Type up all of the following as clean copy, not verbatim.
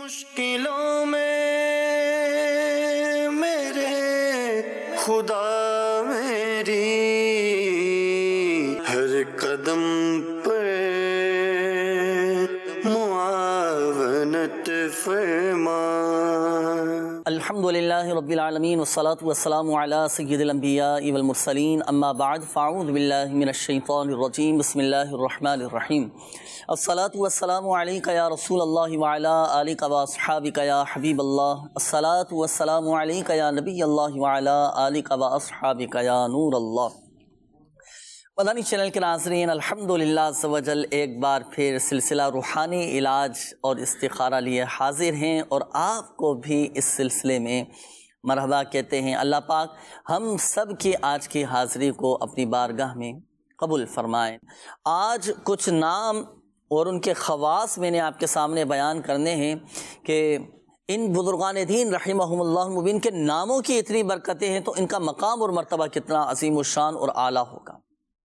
مشکلوں میں میرے خدا میری ہر قدم پر معاونت فرما۔ الحمدللہ رب العالمین والصلاة والسلام علی سید الانبیاء والمرسلین، اما بعد فاعوذ باللہ من الشیطان الرجیم، بسم اللہ الرحمن الرحیم۔ الصلاة والسلام علیک یا رسول اللہ وعلی آلک واصحابک یا حبیب اللہ، الصلاة والسلام علیک یا نبی اللہ وعلی آلک واصحابک یا نور اللہ۔ مدنی چینل کے ناظرین، الحمدللہ عز و جل ایک بار پھر سلسلہ روحانی علاج اور استخارہ لیے حاضر ہیں، اور آپ کو بھی اس سلسلے میں مرحبا کہتے ہیں۔ اللہ پاک ہم سب کی آج کی حاضری کو اپنی بارگاہ میں قبول فرمائے۔ آج کچھ نام اور ان کے خواص میں نے آپ کے سامنے بیان کرنے ہیں کہ ان بزرگان دین رحمہم اللہ مبین کے ناموں کی اتنی برکتیں ہیں تو ان کا مقام اور مرتبہ کتنا عظیم الشان اور اعلیٰ ہوگا۔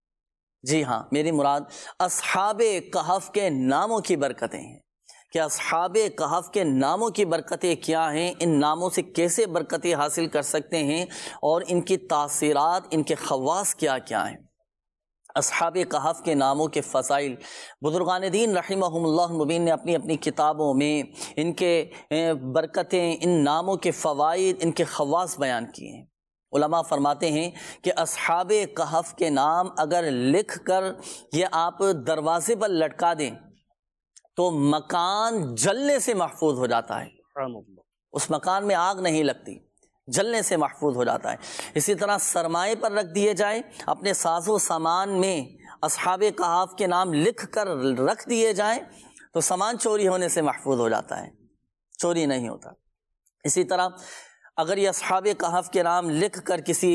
جی ہاں، میری مراد اصحاب کہف کے ناموں کی برکتیں ہیں کہ اصحاب کہف کے ناموں کی برکتیں کیا ہیں، ان ناموں سے کیسے برکتیں حاصل کر سکتے ہیں، اور ان کی تاثیرات، ان کے خواص کیا کیا ہیں۔ اصحاب کہف کے ناموں کے فضائل بزرگان دین رحمہم اللہ مبین نے اپنی اپنی کتابوں میں ان کے برکتیں، ان ناموں کے فوائد، ان کے خواص بیان کیے ہیں۔ علماء فرماتے ہیں کہ اصحاب کہف کے نام اگر لکھ کر یہ آپ دروازے پر لٹکا دیں تو مکان جلنے سے محفوظ ہو جاتا ہے، اس مکان میں آگ نہیں لگتی، جلنے سے محفوظ ہو جاتا ہے۔ اسی طرح سرمائے پر رکھ دیے جائیں، اپنے ساز و سامان میں اصحاب کہف کے نام لکھ کر رکھ دیے جائیں تو سامان چوری ہونے سے محفوظ ہو جاتا ہے، چوری نہیں ہوتا۔ اسی طرح اگر یہ اصحاب کہف کے نام لکھ کر کسی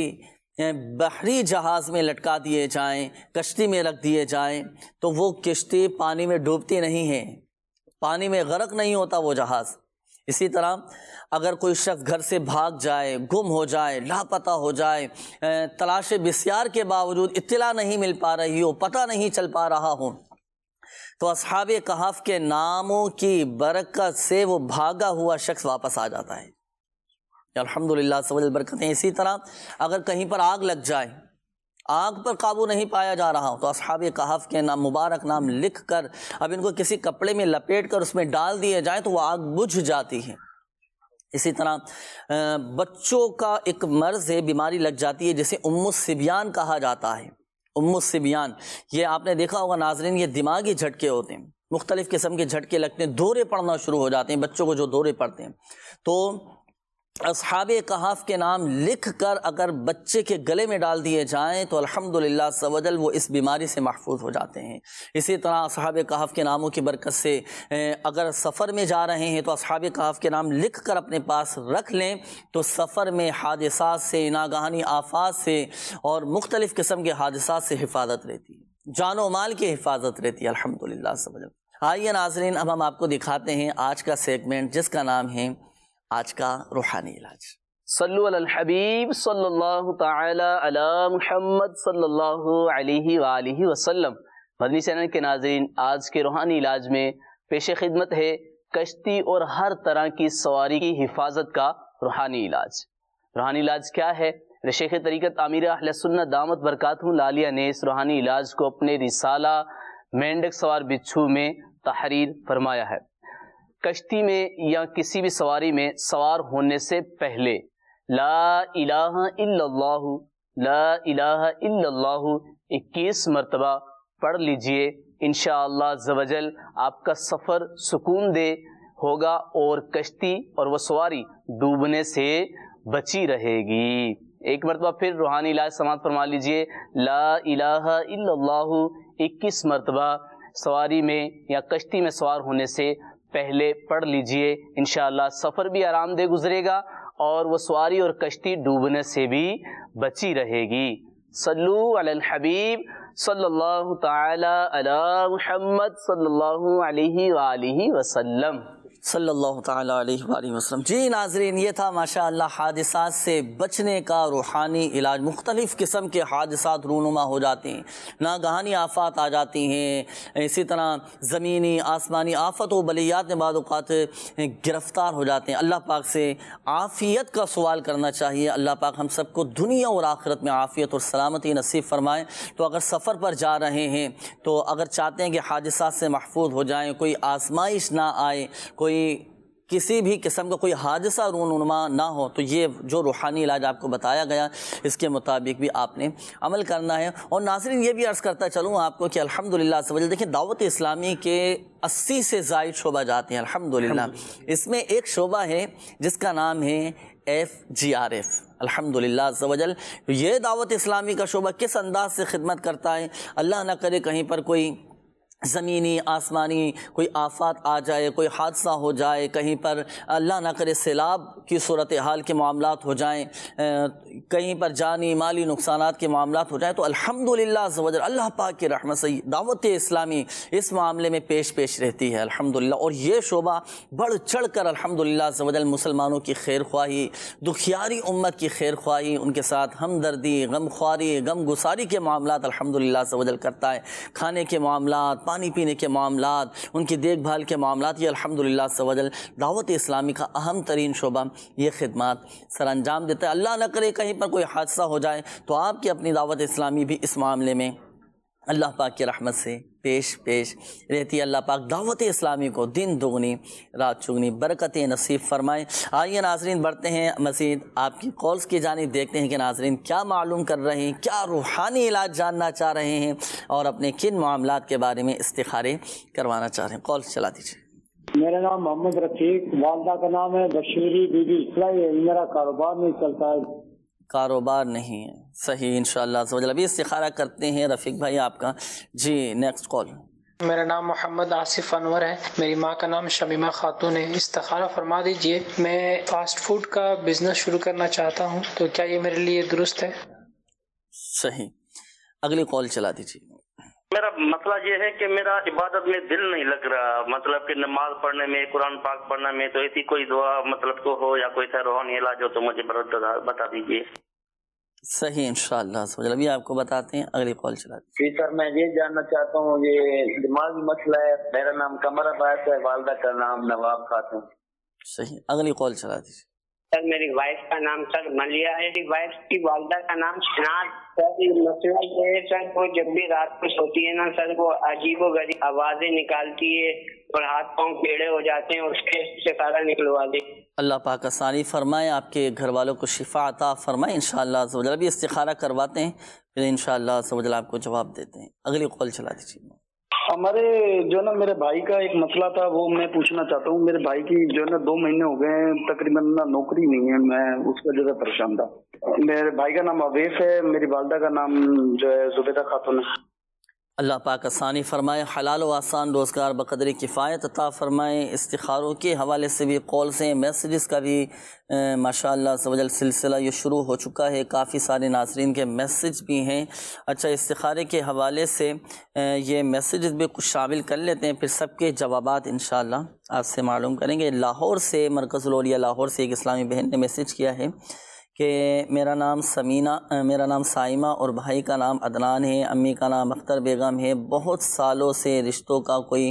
بحری جہاز میں لٹکا دیے جائیں، کشتی میں رکھ دیے جائیں تو وہ کشتی پانی میں ڈوبتی نہیں ہے، پانی میں غرق نہیں ہوتا وہ جہاز۔ اسی طرح اگر کوئی شخص گھر سے بھاگ جائے، گم ہو جائے، لاپتہ ہو جائے، تلاش بسیار کے باوجود اطلاع نہیں مل پا رہی ہو، پتہ نہیں چل پا رہا ہو، تو اصحاب کہف کے ناموں کی برکت سے وہ بھاگا ہوا شخص واپس آ جاتا ہے۔ الحمدللہ سبحان برکتیں۔ اسی طرح اگر کہیں پر آگ لگ جائے، آگ پر قابو نہیں پایا جا رہا تو اصحاب کہف کے نام مبارک نام لکھ کر اب ان کو کسی کپڑے میں لپیٹ کر اس میں ڈال دیے جائیں تو وہ آگ بجھ جاتی ہے۔ اسی طرح بچوں کا ایک مرض ہے، بیماری لگ جاتی ہے جسے ام الصبیان کہا جاتا ہے۔ ام الصبیان، یہ آپ نے دیکھا ہوگا ناظرین، یہ دماغی جھٹکے ہوتے ہیں، مختلف قسم کے جھٹکے لگتے ہیں، دورے پڑنا شروع ہو جاتے ہیں بچوں کو، جو دورے پڑتے ہیں تو اصحاب کہف کے نام لکھ کر اگر بچے کے گلے میں ڈال دیے جائیں تو الحمدللہ عز و جل وہ اس بیماری سے محفوظ ہو جاتے ہیں۔ اسی طرح اصحاب کہف کے ناموں کی برکت سے اگر سفر میں جا رہے ہیں تو اصحاب کہف کے نام لکھ کر اپنے پاس رکھ لیں تو سفر میں حادثات سے، ناگہانی آفات سے اور مختلف قسم کے حادثات سے حفاظت رہتی ہے، جان و مال کی حفاظت رہتی ہے الحمدللہ عز و جل۔ آئیے ناظرین، اب ہم آپ کو دکھاتے ہیں آج کا سیگمنٹ جس کا نام ہے آج کا روحانی علاج۔ صلو علی الحبیب صلی اللہ تعالی علی محمد صلی اللہ علیہ وآلہ وسلم۔ مدنی چینل کے ناظرین، آج کے روحانی علاج میں پیش خدمت ہے کشتی اور ہر طرح کی سواری کی حفاظت کا روحانی علاج۔ روحانی علاج کیا ہے؟ شیخ طریقت امیر اہل سنت دامت برکاتہ العالیہ نے اس روحانی علاج کو اپنے رسالہ مینڈک سوار بچھو میں تحریر فرمایا ہے۔ کشتی میں یا کسی بھی سواری میں سوار ہونے سے پہلے لا الہ الا اللہ، لا الہ الا اللہ 21 مرتبہ پڑھ لیجئے، انشاءاللہ عز و جل آپ کا سفر سکون دہ ہوگا اور کشتی اور وہ سواری ڈوبنے سے بچی رہے گی۔ ایک مرتبہ پھر روحانی علاج سماعت فرما لیجئے، لا الہ الا اللہ 21 مرتبہ سواری میں یا کشتی میں سوار ہونے سے پہلے پڑھ لیجئے، انشاءاللہ سفر بھی آرام دہ گزرے گا اور وہ سواری اور کشتی ڈوبنے سے بھی بچی رہے گی۔ صلو علی الحبیب صلی اللہ تعالی علی محمد صلی اللہ علیہ وآلہ وسلم۔ صلی اللہ تعالیٰ علیہ وآلہ وسلم۔ جی ناظرین، یہ تھا ماشاءاللہ حادثات سے بچنے کا روحانی علاج۔ مختلف قسم کے حادثات رونما ہو جاتے ہیں، ناگہانی آفات آ جاتی ہیں، اسی طرح زمینی آسمانی آفت و بلیات میں بعض اوقات گرفتار ہو جاتے ہیں۔ اللہ پاک سے عافیت کا سوال کرنا چاہیے۔ اللہ پاک ہم سب کو دنیا اور آخرت میں عافیت اور سلامتی نصیب فرمائے۔ تو اگر سفر پر جا رہے ہیں تو اگر چاہتے ہیں کہ حادثات سے محفوظ ہو جائیں، کوئی آزمائش نہ آئے، کوئی کسی بھی قسم کا کوئی حادثہ رونما نہ ہو، تو یہ جو روحانی علاج آپ کو بتایا گیا اس کے مطابق بھی آپ نے عمل کرنا ہے۔ اور ناظرین یہ بھی عرض کرتا چلوں آپ کو کہ الحمدللہ سے دیکھیں دعوت اسلامی کے 80 سے زائد شعبہ جاتے ہیں الحمدللہ۔ اس میں ایک شعبہ ہے جس کا نام ہے FGRF الحمدللہ عز و جل۔ یہ دعوت اسلامی کا شعبہ کس انداز سے خدمت کرتا ہے، اللہ نہ کرے کہیں پر کوئی زمینی آسمانی کوئی آفات آ جائے، کوئی حادثہ ہو جائے، کہیں پر اللہ نہ کرے سیلاب کی صورتحال کے معاملات ہو جائیں، کہیں پر جانی مالی نقصانات کے معاملات ہو جائیں، تو الحمدللہ عز و جل اللہ پاک کی رحمت سے دعوت اسلامی اس معاملے میں پیش رہتی ہے الحمدللہ۔ اور یہ شعبہ بڑھ چڑھ کر الحمدللہ عز و جل مسلمانوں کی خیر خواہی، دکھیاری امت کی خیر خواہی، ان کے ساتھ ہمدردی، غم خواری، غم گساری کے معاملات الحمدللہ عز و جل کرتا ہے۔ کھانے کے معاملات، پانی پینے کے معاملات، ان کی دیکھ بھال کے معاملات، یہ الحمدللہ عز و جل دعوت اسلامی کا اہم ترین شعبہ یہ خدمات سر انجام دیتا ہے۔ اللہ نہ کرے کہیں پر کوئی حادثہ ہو جائے تو آپ کی اپنی دعوت اسلامی بھی اس معاملے میں اللہ پاک کی رحمت سے پیش رہتی ہے۔ اللہ پاک دعوت اسلامی کو دن دگنی رات چگنی برکتیں نصیب فرمائے۔ آئیے ناظرین بڑھتے ہیں مزید آپ کی کالز کی جانب، دیکھتے ہیں کہ ناظرین کیا معلوم کر رہے ہیں، کیا روحانی علاج جاننا چاہ رہے ہیں اور اپنے کن معاملات کے بارے میں استخارے کروانا چاہ رہے ہیں۔ کال چلا دیجیے۔ میرا نام محمد رفیق، والدہ کا نام ہے بشیری بی بی۔ میرا کاروبار نہیں چلتا ہے۔ کاروبار نہیں ہے، صحیح انشاءاللہ عز و جل۔ ابھی استخارہ کرتے ہیں رفیق بھائی آپ کا۔ جی نیکسٹ کال۔ میرا نام محمد آصف انور ہے، میری ماں کا نام شمیمہ خاتون ہے۔ استخارہ فرما دیجئے، میں فاسٹ فوڈ کا بزنس شروع کرنا چاہتا ہوں، تو کیا یہ میرے لیے درست ہے؟ صحیح، اگلی کال چلا دیجیے۔ میرا مسئلہ یہ ہے کہ میرا عبادت میں دل نہیں لگ رہا، مطلب کہ نماز پڑھنے میں، قرآن پاک پڑھنے میں، تو ایسی کوئی دعا مطلب کو ہو یا کوئی سا روحانی علاج ہو تو مجھے بتا دیجیے۔ صحیح انشاءاللہ عز و جل، ابھی آپ کو بتاتے ہیں، اگلی کال چلا دیجیے۔ جی سر، میں یہ جاننا چاہتا ہوں، یہ دماغی مسئلہ ہے۔ میرا نام قمر عباس ہے، والدہ کا نام نواب خاتون۔ صحیح، اگلی کال چلا دیجیے۔ سر میری وائف کا نام سر ملیا ہے، میری وائف کی والدہ کا نام شناز۔ سر مسئلہ یہ ہے سر، وہ جب بھی رات کو سوتی ہے نا سر، وہ عجیب و غریب آوازیں نکالتی ہے اور ہاتھ پاؤں پیڑے ہو جاتے ہیں، اس کے استخارہ نکلوا دیں۔ اللہ پاک آسانی فرمائے، آپ کے گھر والوں کو شفا عطا فرمائے انشاءاللہ عز و جل۔ ابھی استخارہ کرواتے ہیں، پھر انشاءاللہ عز و جل آپ کو جواب دیتے ہیں۔ اگلی کال چلا دیجیے۔ ہمارے جو نا میرے بھائی کا ایک مسئلہ تھا، وہ میں پوچھنا چاہتا ہوں۔ میرے بھائی کی جو نا 2 مہینے ہو گئے ہیں تقریباً نوکری نہیں ہے، میں اس وجہ سے پریشان تھا۔ میرے بھائی کا نام اویس ہے، میری والدہ کا نام جو ہے زبیدہ خاتون ہے۔ اللہ پاک آسانی فرمائے، حلال و آسان روزگار بقدر کفایت عطا فرمائے۔ استخاروں کے حوالے سے بھی کالز ہیں، میسیجز کا بھی ماشاءاللہ عز و جل سلسلہ یہ شروع ہو چکا ہے، کافی سارے ناظرین کے میسیج بھی ہیں۔ اچھا، استخارے کے حوالے سے یہ میسیجز بھی کچھ شامل کر لیتے ہیں، پھر سب کے جوابات انشاءاللہ آپ سے معلوم کریں گے۔ لاہور سے، مرکز الاولیاء لاہور سے ایک اسلامی بہن نے میسیج کیا ہے کہ میرا نام سائمہ اور بھائی کا نام عدنان ہے، امی کا نام اختر بیگم ہے۔ بہت سالوں سے رشتوں کا کوئی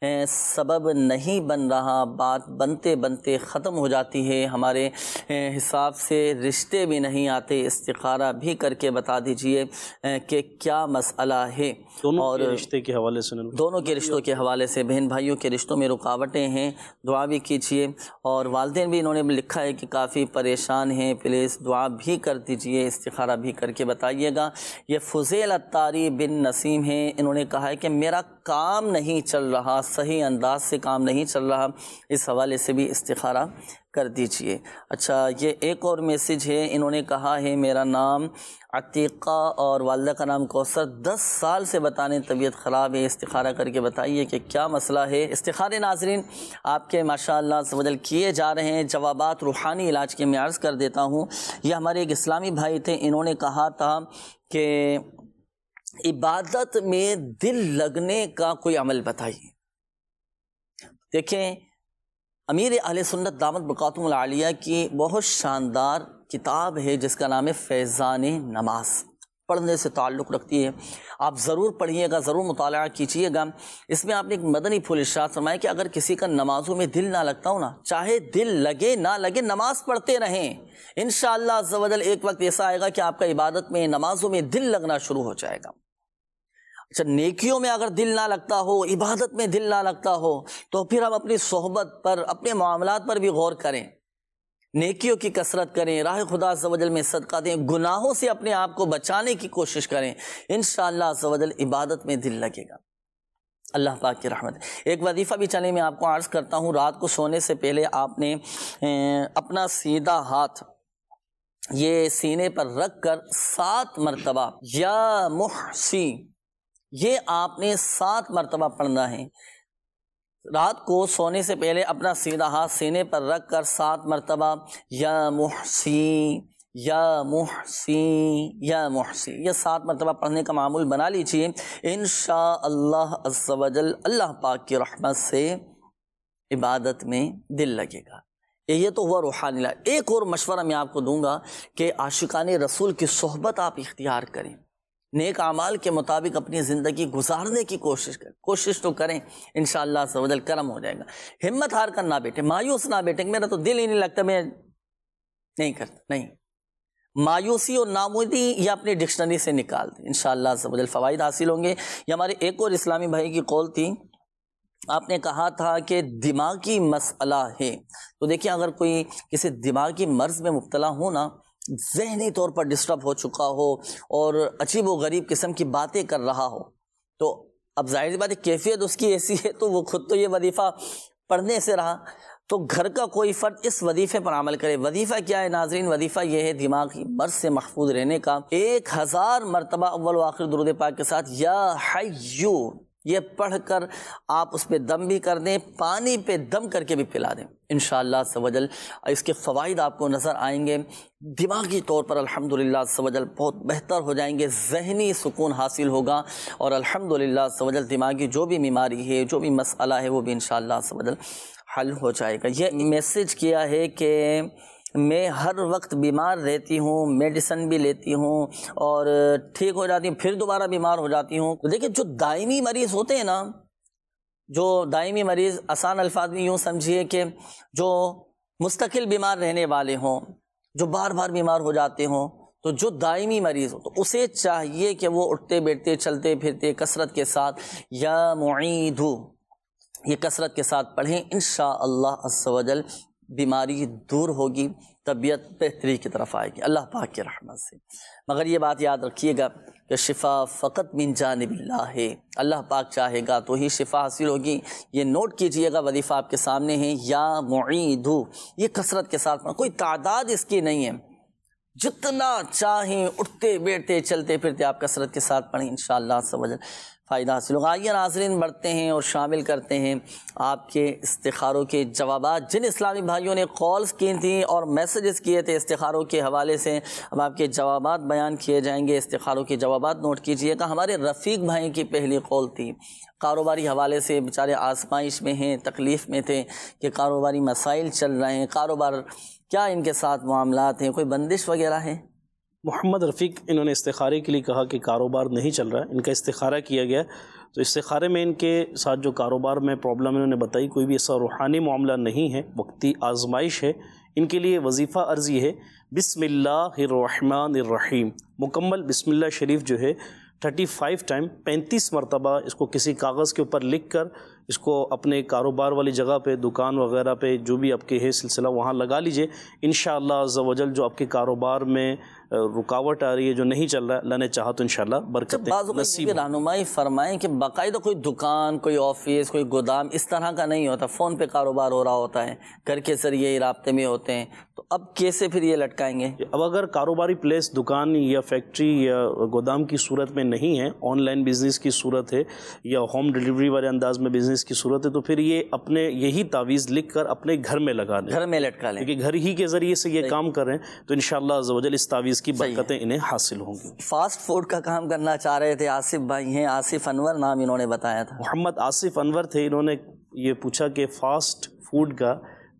سبب نہیں بن رہا، بات بنتے بنتے ختم ہو جاتی ہے، ہمارے حساب سے رشتے بھی نہیں آتے۔ استخارہ بھی کر کے بتا دیجئے کہ کیا مسئلہ ہے۔ دونوں کے رشتے کے حوالے سے، دونوں کے رشتوں کے حوالے سے، بہن بھائیوں کے رشتوں میں رکاوٹیں ہیں، دعا بھی کیجیے۔ اور والدین بھی انہوں نے لکھا ہے کہ کافی پریشان ہیں، پلیز دعا بھی کر دیجئے، استخارہ بھی کر کے بتائیے گا۔ یہ فضیل اتاری بن نسیم ہیں، انہوں نے کہا ہے کہ میرا کام نہیں چل رہا، صحیح انداز سے کام نہیں چل رہا، اس حوالے سے بھی استخارہ کر دیجئے۔ اچھا، یہ ایک اور میسیج ہے، انہوں نے کہا ہے میرا نام عتیقہ اور والدہ کا نام کوثر، 10 سال سے بتانے طبیعت خراب ہے، استخارہ کر کے بتائیے کہ کیا مسئلہ ہے۔ استخارے ناظرین آپ کے ماشاءاللہ عز و جل کیے جا رہے ہیں، جوابات روحانی علاج کے میں عرض کر دیتا ہوں۔ یہ ہمارے ایک اسلامی بھائی تھے، انہوں نے کہا تھا کہ عبادت میں دل لگنے کا کوئی عمل بتائیے۔ دیکھیں، امیر اہل سنت دامت برکاتہم العالیہ کی بہت شاندار کتاب ہے جس کا نام ہے فیضان نماز، پڑھنے سے تعلق رکھتی ہے، آپ ضرور پڑھیے گا، ضرور مطالعہ کیجیے گا۔ اس میں آپ نے ایک مدنی پھول ارشاد فرمایا کہ اگر کسی کا نمازوں میں دل نہ لگتا ہو نا، چاہے دل لگے نہ لگے نماز پڑھتے رہیں، انشاءاللہ عز و جل ایک وقت ایسا آئے گا کہ آپ کا عبادت میں، نمازوں میں دل لگنا شروع ہو جائے گا۔ اچھا، نیکیوں میں اگر دل نہ لگتا ہو، عبادت میں دل نہ لگتا ہو، تو پھر ہم اپنی صحبت پر، اپنے معاملات پر بھی غور کریں، نیکیوں کی کثرت کریں، راہ خدا عز و جل میں صدقہ دیں، گناہوں سے اپنے آپ کو بچانے کی کوشش کریں، انشاءاللہ عز و جل عبادت میں دل لگے گا، اللہ پاک کی رحمت۔ ایک وظیفہ بھی چلے میں آپ کو عرض کرتا ہوں، رات کو سونے سے پہلے آپ نے اپنا سیدھا ہاتھ یہ سینے پر رکھ کر 7 مرتبہ یا محسی، یہ آپ نے 7 مرتبہ پڑھنا ہے۔ رات کو سونے سے پہلے اپنا سیدھا ہاتھ سینے پر رکھ کر 7 مرتبہ یا محسی یا محسی یا محسی، یہ 7 مرتبہ پڑھنے کا معمول بنا لیجئے، انشاءاللہ عز و جل اللہ پاک کی رحمت سے عبادت میں دل لگے گا۔ یہ تو ہوا روحانی علاج۔ ایک اور مشورہ میں آپ کو دوں گا کہ عاشقان رسول کی صحبت آپ اختیار کریں، نیک اعمال کے مطابق اپنی زندگی گزارنے کی کوشش کریں، کوشش تو کریں، انشاءاللہ عز و جل کرم ہو جائے گا۔ ہمت ہار کر نہ بیٹھے، مایوس نہ بیٹھے کہ میرا تو دل ہی نہیں لگتا، میں نہیں کرتا، نہیں، مایوسی اور ناامیدی یہ اپنی ڈکشنری سے نکال دیں، انشاءاللہ عز و جل فوائد حاصل ہوں گے۔ یہ ہمارے ایک اور اسلامی بھائی کی قول تھی، آپ نے کہا تھا کہ دماغی مسئلہ ہے، تو دیکھیں اگر کوئی کسی دماغی مرض میں مبتلا ہو نا، ذہنی طور پر ڈسٹرب ہو چکا ہو اور عجیب و غریب قسم کی باتیں کر رہا ہو، تو اب ظاہر سی بات ہے کیفیت اس کی ایسی ہے تو وہ خود تو یہ وظیفہ پڑھنے سے رہا، تو گھر کا کوئی فرد اس وظیفے پر عمل کرے۔ وظیفہ کیا ہے ناظرین؟ وظیفہ یہ ہے دماغی مرض سے محفوظ رہنے کا، 1000 مرتبہ اول و آخر درود پاک کے ساتھ یا حیو، یہ پڑھ کر آپ اس پہ دم بھی کر دیں، پانی پہ دم کر کے بھی پلا دیں، انشاءاللہ عز و جل اس کے فوائد آپ کو نظر آئیں گے، دماغی طور پر الحمدللہ عز و جل بہت بہتر ہو جائیں گے، ذہنی سکون حاصل ہوگا، اور الحمدللہ عز و جل دماغی جو بھی بیماری ہے، جو بھی مسئلہ ہے، وہ بھی انشاءاللہ عز و جل حل ہو جائے گا۔ یہ میسج کیا ہے کہ میں ہر وقت بیمار رہتی ہوں، میڈیسن بھی لیتی ہوں اور ٹھیک ہو جاتی ہوں، پھر دوبارہ بیمار ہو جاتی ہوں۔ تو دیکھیں جو دائمی مریض ہوتے ہیں نا، جو دائمی مریض، آسان الفاظ میں یوں سمجھیے کہ جو مستقل بیمار رہنے والے ہوں، جو بار بار بیمار ہو جاتے ہوں، تو جو دائمی مریض ہو تو اسے چاہیے کہ وہ اٹھتے بیٹھتے چلتے پھرتے کثرت کے ساتھ یا معیدو، یہ کثرت کے ساتھ پڑھیں، انشاءاللہ عز و جل بیماری دور ہوگی، طبیعت بہتری کی طرف آئے گی اللہ پاک کی رحمت سے۔ مگر یہ بات یاد رکھیے گا کہ شفا فقط من جانب اللہ ہے، اللہ پاک چاہے گا تو ہی شفا حاصل ہوگی۔ یہ نوٹ کیجئے گا، وظیفہ آپ کے سامنے ہے، یا معیدو، یہ کثرت کے ساتھ پڑھیں، کوئی تعداد اس کی نہیں ہے، جتنا چاہیں اٹھتے بیٹھتے چلتے پھرتے آپ کثرت کے ساتھ پڑھیں، انشاءاللہ عز و جل فائدہ حاصل ہوگا۔ آئیے ناظرین بڑھتے ہیں اور شامل کرتے ہیں آپ کے استخاروں کے جوابات۔ جن اسلامی بھائیوں نے کالز کی تھیں اور میسیجز کیے تھے استخاروں کے حوالے سے، اب آپ کے جوابات بیان کیے جائیں گے، استخاروں کے جوابات نوٹ کیجئے گا۔ ہمارے رفیق بھائی کی پہلی کال تھی، کاروباری حوالے سے بیچارے آزمائش میں ہیں، تکلیف میں تھے کہ کاروباری مسائل چل رہے ہیں، کاروبار کیا ان کے ساتھ معاملات ہیں، کوئی بندش وغیرہ ہے؟ محمد رفیق انہوں نے استخارے کے لیے کہا کہ کاروبار نہیں چل رہا ہے، ان کا استخارہ کیا گیا، تو استخارے میں ان کے ساتھ جو کاروبار میں پرابلم انہوں نے بتائی، کوئی بھی ایسا روحانی معاملہ نہیں ہے، وقتی آزمائش ہے۔ ان کے لیے وظیفہ عرض یہ ہے، بسم اللہ الرحمن الرحیم، مکمل بسم اللہ شریف جو ہے 35 ٹائم 35 مرتبہ اس کو کسی کاغذ کے اوپر لکھ کر اس کو اپنے کاروبار والی جگہ پہ، دکان وغیرہ پہ جو بھی آپ کے ہے سلسلہ وہاں لگا لیجئے، انشاءاللہ عز و جل جو آپ کے کاروبار میں رکاوٹ آ رہی ہے، جو نہیں چل رہا ہے، اللہ نے چاہا تو انشاءاللہ برکتیں نصیب ہوں۔ رہنمائی فرمائیں کہ باقاعدہ کوئی دکان، کوئی آفس، کوئی گودام اس طرح کا نہیں ہوتا، فون پہ کاروبار ہو رہا ہوتا ہے، گھر کے ذریعے رابطے میں ہوتے ہیں، تو اب کیسے پھر یہ لٹکائیں گے؟ اب اگر کاروباری پلیس دکان یا فیکٹری یا گودام کی صورت میں نہیں ہے، آن لائن بزنس کی صورت ہے یا ہوم ڈیلیوری والے انداز میں بزنس کی صورت ہے، تو پھر یہ اپنے یہی تعویذ لکھ کر اپنے گھر میں لگا لیں، گھر میں لٹکا لیں، کیونکہ گھر ہی کے ذریعے سے یہ کام کر رہے ہیں، تو انشاءاللہ عز و جل اس تعویذ کی برکتیں انہیں حاصل ہوں گی۔ فاسٹ فوڈ کا کام کرنا چاہ رہے تھے آصف بھائی ہیں، آصف انور نام انہوں نے بتایا تھا، محمد آصف انور تھے، انہوں نے یہ پوچھا کہ فاسٹ فوڈ کا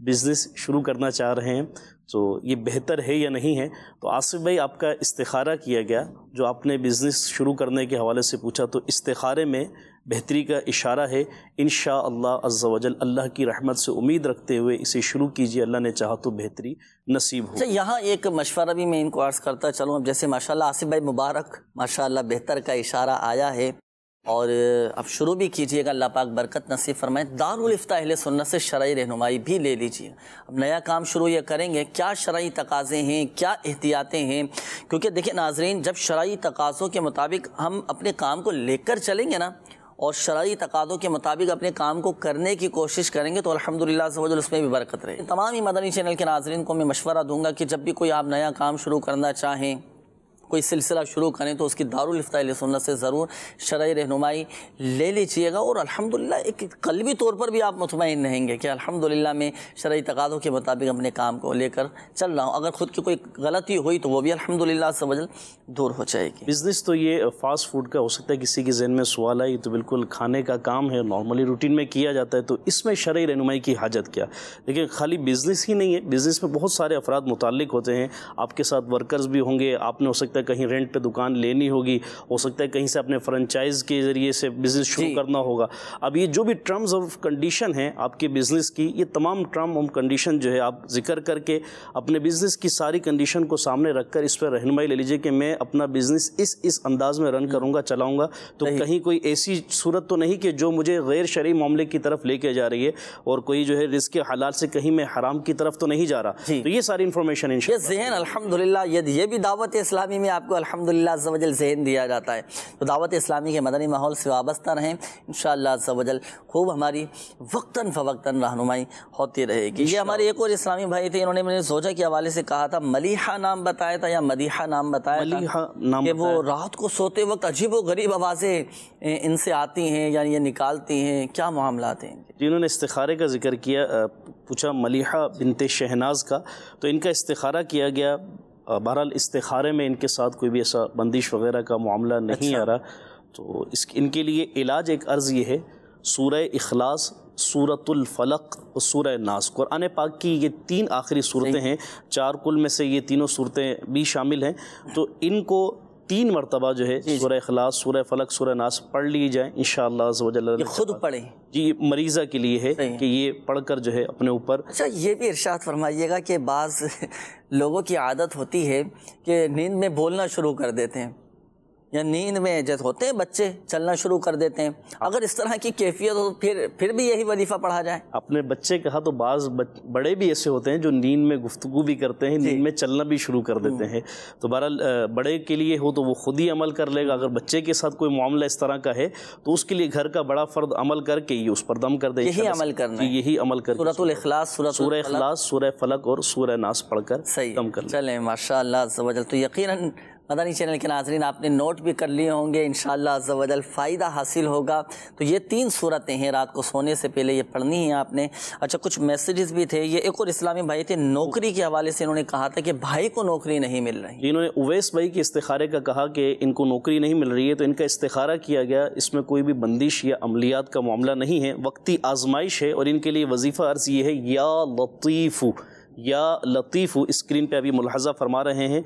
بزنس شروع کرنا چاہ رہے ہیں تو یہ بہتر ہے یا نہیں ہے. تو آصف بھائی آپ کا استخارہ کیا گیا، جو آپ نے بزنس شروع کرنے کے حوالے سے پوچھا، تو استخارے میں بہتری کا اشارہ ہے. انشاءاللہ عز و جل اللہ کی رحمت سے امید رکھتے ہوئے اسے شروع کیجئے، اللہ نے چاہا تو بہتری نصیب ہو. یہاں ایک مشورہ بھی میں ان کو عرض کرتا چلوں. اب جیسے ماشاءاللہ آصف بھائی مبارک، ماشاءاللہ بہتر کا اشارہ آیا ہے اور اب شروع بھی کیجئے گا، اللہ پاک برکت نصیب فرمائے. دارالافتاء اہل سنت سے شرعی رہنمائی بھی لے لیجئے. اب نیا کام شروع یہ کریں گے، کیا شرعی تقاضے ہیں، کیا احتیاطیں ہیں، کیونکہ دیکھیں ناظرین، جب شرعی تقاضوں کے مطابق ہم اپنے کام کو لے کر چلیں گے نا اور شرعی تقاضوں کے مطابق اپنے کام کو کرنے کی کوشش کریں گے تو الحمدللہ عز و جل اس میں بھی برکت رہے. تمام ہی مدنی چینل کے ناظرین کو میں مشورہ دوں گا کہ جب بھی کوئی آپ نیا کام شروع کرنا چاہیں، کوئی سلسلہ شروع کریں، تو اس کی دارالافتاء اہل سنت سے ضرور شرعی رہنمائی لے لیجیے گا. اور الحمدللہ ایک قلبی طور پر بھی آپ مطمئن رہیں گے کہ الحمدللہ میں شرعی تقاضوں کے مطابق اپنے کام کو لے کر چل رہا ہوں. اگر خود کی کوئی غلطی ہوئی تو وہ بھی الحمدللہ عز و جل دور ہو جائے گی. بزنس تو یہ فاسٹ فوڈ کا ہو سکتا ہے کسی کے ذہن میں سوال آئی تو بالکل کھانے کا کام ہے، نارملی روٹین میں کیا جاتا ہے، تو اس میں شرعی رہنمائی کی حاجت کیا؟ لیکن خالی بزنس ہی نہیں ہے، بزنس میں بہت سارے افراد متعلق ہوتے ہیں. آپ کے ساتھ ورکرز بھی ہوں گے، آپ نے ہو سکتا ہے کہیں رینٹ پہ دکان لینی ہوگی، ہو سکتا ہے کہیں سے اپنے فرنچائز کے ذریعے سے بزنس شروع کرنا ہوگا. اب یہ جو بھی ٹرمز آف کنڈیشن ہیں آپ کے بزنس کی، یہ تمام ٹرم اور کنڈیشن جو ہے آپ ذکر کر کے اپنے بزنس کی ساری کنڈیشن کو سامنے رکھ کر اس پہ رہنمائی لے لیجئے کہ میں اپنا بزنس اس انداز میں رن کروں گا، چلاؤں گا. تو کہیں کوئی ایسی صورت تو نہیں کہ جو مجھے غیر شرعی معاملے کی طرف لے کے جا رہی ہے اور کوئی جو ہے رزق حلال سے کہیں میں حرام کی طرف تو نہیں جا رہا. تو یہ ساری انفارمیشن انشاءاللہ یہ ذہن الحمدللہ یہ بھی دعوت اسلامی میں آپ کو الحمدللہ عز و جل ذہن دیا جاتا ہے. تو دعوت اسلامی کے مدنی ماحول سے وابستہ رہیں، انشاءاللہ عز و جل خوب ہماری وقتاً فوقتاً رہنمائی ہوتی رہے گی. یہ ہمارے ایک اور اسلامی بھائی تھے، انہوں نے مجھے زوجہ کے حوالے سے کہا تھا، ملیحہ نام بتایا تھا یا مدیحہ نام بتایا تھا کہ وہ رات کو سوتے وقت عجیب و غریب آوازیں ان سے آتی ہیں، یعنی یہ نکالتی ہیں، کیا معاملات ہیں؟ جنہوں نے استخارے کا ذکر کیا، پوچھا ملیحہ بنت شہناز کا، تو ان کا استخارہ کیا گیا. بہرحال استخارے میں ان کے ساتھ کوئی بھی ایسا بندش وغیرہ کا معاملہ نہیں آ رہا. تو ان کے لیے علاج ایک عرض یہ ہے، سورہ اخلاص، سورۃ الفلق اور سورہ ناس. قرآن پاک کی یہ 3 آخری صورتیں ہیں، 4 کل میں سے یہ تینوں صورتیں بھی شامل ہیں. تو ان کو 3 مرتبہ جو ہے سورہ اخلاص، سورہ فلق، سورہ ناس پڑھ لی جائیں انشاءاللہ عز و جل. خود پڑھیں جی، مریضہ کے لیے ہے کہ یہ پڑھ کر جو ہے اپنے اوپر. اچھا، یہ بھی ارشاد فرمائیے گا کہ بعض لوگوں کی عادت ہوتی ہے کہ نیند میں بولنا شروع کر دیتے ہیں، یا نیند میں جیسے ہوتے ہیں بچے چلنا شروع کر دیتے ہیں. اگر اس طرح کی کیفیت ہو پھر بھی یہی وظیفہ پڑھا جائے؟ اپنے بچے کہا تو بعض بڑے بھی ایسے ہوتے ہیں جو نیند میں گفتگو بھی کرتے ہیں، نیند میں چلنا بھی شروع کر دیتے ہیں. تو بہرحال بڑے کے لیے ہو تو وہ خود ہی عمل کر لے گا. اگر بچے کے ساتھ کوئی معاملہ اس طرح کا ہے تو اس کے لیے گھر کا بڑا فرد عمل کر کے یہ اس پر دم کر دے. یہی عمل کرنا ہے، یہی عمل کر سورۃ الاخلاص، سورہ اخلاص، سورہ فلق اور سورہ ناس پڑھ کر دم کر لیں. چلیں ماشاءاللہ عز و جل. تو یقیناً مدنی چینل کے ناظرین آپ نے نوٹ بھی کر لیے ہوں گے، انشاءاللہ عز و جل فائدہ حاصل ہوگا. تو یہ 3 صورتیں ہیں، رات کو سونے سے پہلے یہ پڑھنی ہیں آپ نے. اچھا، کچھ میسیجز بھی تھے. یہ ایک اور اسلامی بھائی تھے، نوکری کے حوالے سے انہوں نے کہا تھا کہ بھائی کو نوکری نہیں مل رہی. انہوں نے اویس بھائی کے استخارے کا کہا کہ ان کو نوکری نہیں مل رہی ہے، تو ان کا استخارہ کیا گیا. اس میں کوئی بھی بندش یا عملیات کا معاملہ نہیں ہے، وقتی آزمائش ہے. اور ان کے لیے وظیفہ عرض یہ ہے، یا لطیف یا لطیف. اسکرین پہ ابھی ملاحظہ فرما رہے ہیں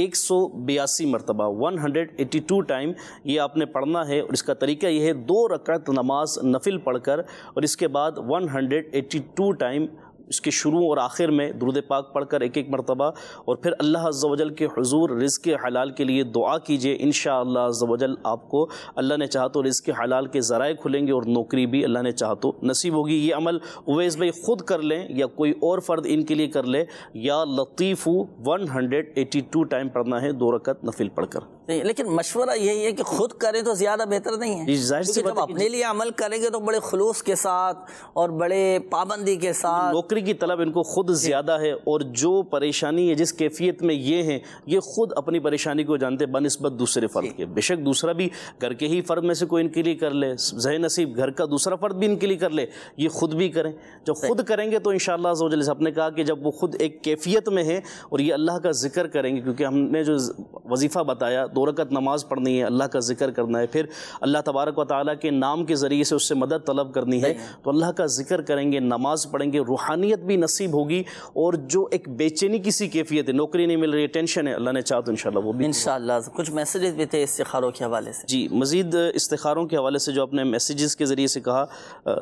182 مرتبہ 182 ٹائم یہ آپ نے پڑھنا ہے. اور اس کا طریقہ یہ ہے 2 رکعت نماز نفل پڑھ کر، اور اس کے بعد 182 ٹائم اس کے شروع اور آخر میں درود پاک پڑھ کر 1 مرتبہ، اور پھر اللہ عز و جل کے حضور رزق حلال کے لیے دعا کیجئے. انشاءاللہ عز و جل آپ کو اللہ نے چاہا تو رزق حلال کے ذرائع کھلیں گے اور نوکری بھی اللہ نے چاہا تو نصیب ہوگی. یہ عمل اویس بھائی خود کر لیں یا کوئی اور فرد ان کے لیے کر لے. یا لطیف 182 ٹائم پڑھنا ہے 2 رکعت نفل پڑھ کر. لیکن مشورہ یہی ہے کہ خود کریں تو زیادہ بہتر نہیں ہے. جب اپنے لیے عمل کریں گے تو بڑے خلوص کے ساتھ اور بڑے پابندی کے ساتھ. نوکری کی طلب ان کو خود زیادہ ہے، اور جو پریشانی ہے جس کیفیت میں یہ ہیں، یہ خود اپنی پریشانی کو جانتے بنسبت دوسرے فرد کے. بے شک دوسرا بھی گھر کے ہی فرد میں سے کوئی ان کے لیے کر لے، ذہ نصیب گھر کا دوسرا فرد بھی ان کے لیے کر لے، یہ خود بھی کریں. جب خود کریں گے تو انشاءاللہ عز و جل آپ نے کہا کہ جب وہ خود ایک کیفیت میں ہے اور یہ اللہ کا ذکر کریں گے، کیونکہ ہم نے جو وظیفہ بتایا 2 رکعت نماز پڑھنی ہے، اللہ کا ذکر کرنا ہے، پھر اللہ تبارک و تعالیٰ کے نام کے ذریعے سے اس سے مدد طلب کرنی ہے. تو اللہ کا ذکر کریں گے، نماز پڑھیں گے، روحانی روحانیت بھی نصیب ہوگی، اور جو ایک بے چینی کی سی کیفیت ہے، نوکری نہیں مل رہی ہے، ٹینشن ہے، اللہ نے چاہا تو انشاءاللہ وہ بھی انشاءاللہ۔ کچھ میسیجز بھی تھے استخاروں کے حوالے سے۔ جی، مزید استخاروں کے حوالے سے جو اپنے میسیجز کے ذریعے سے کہا،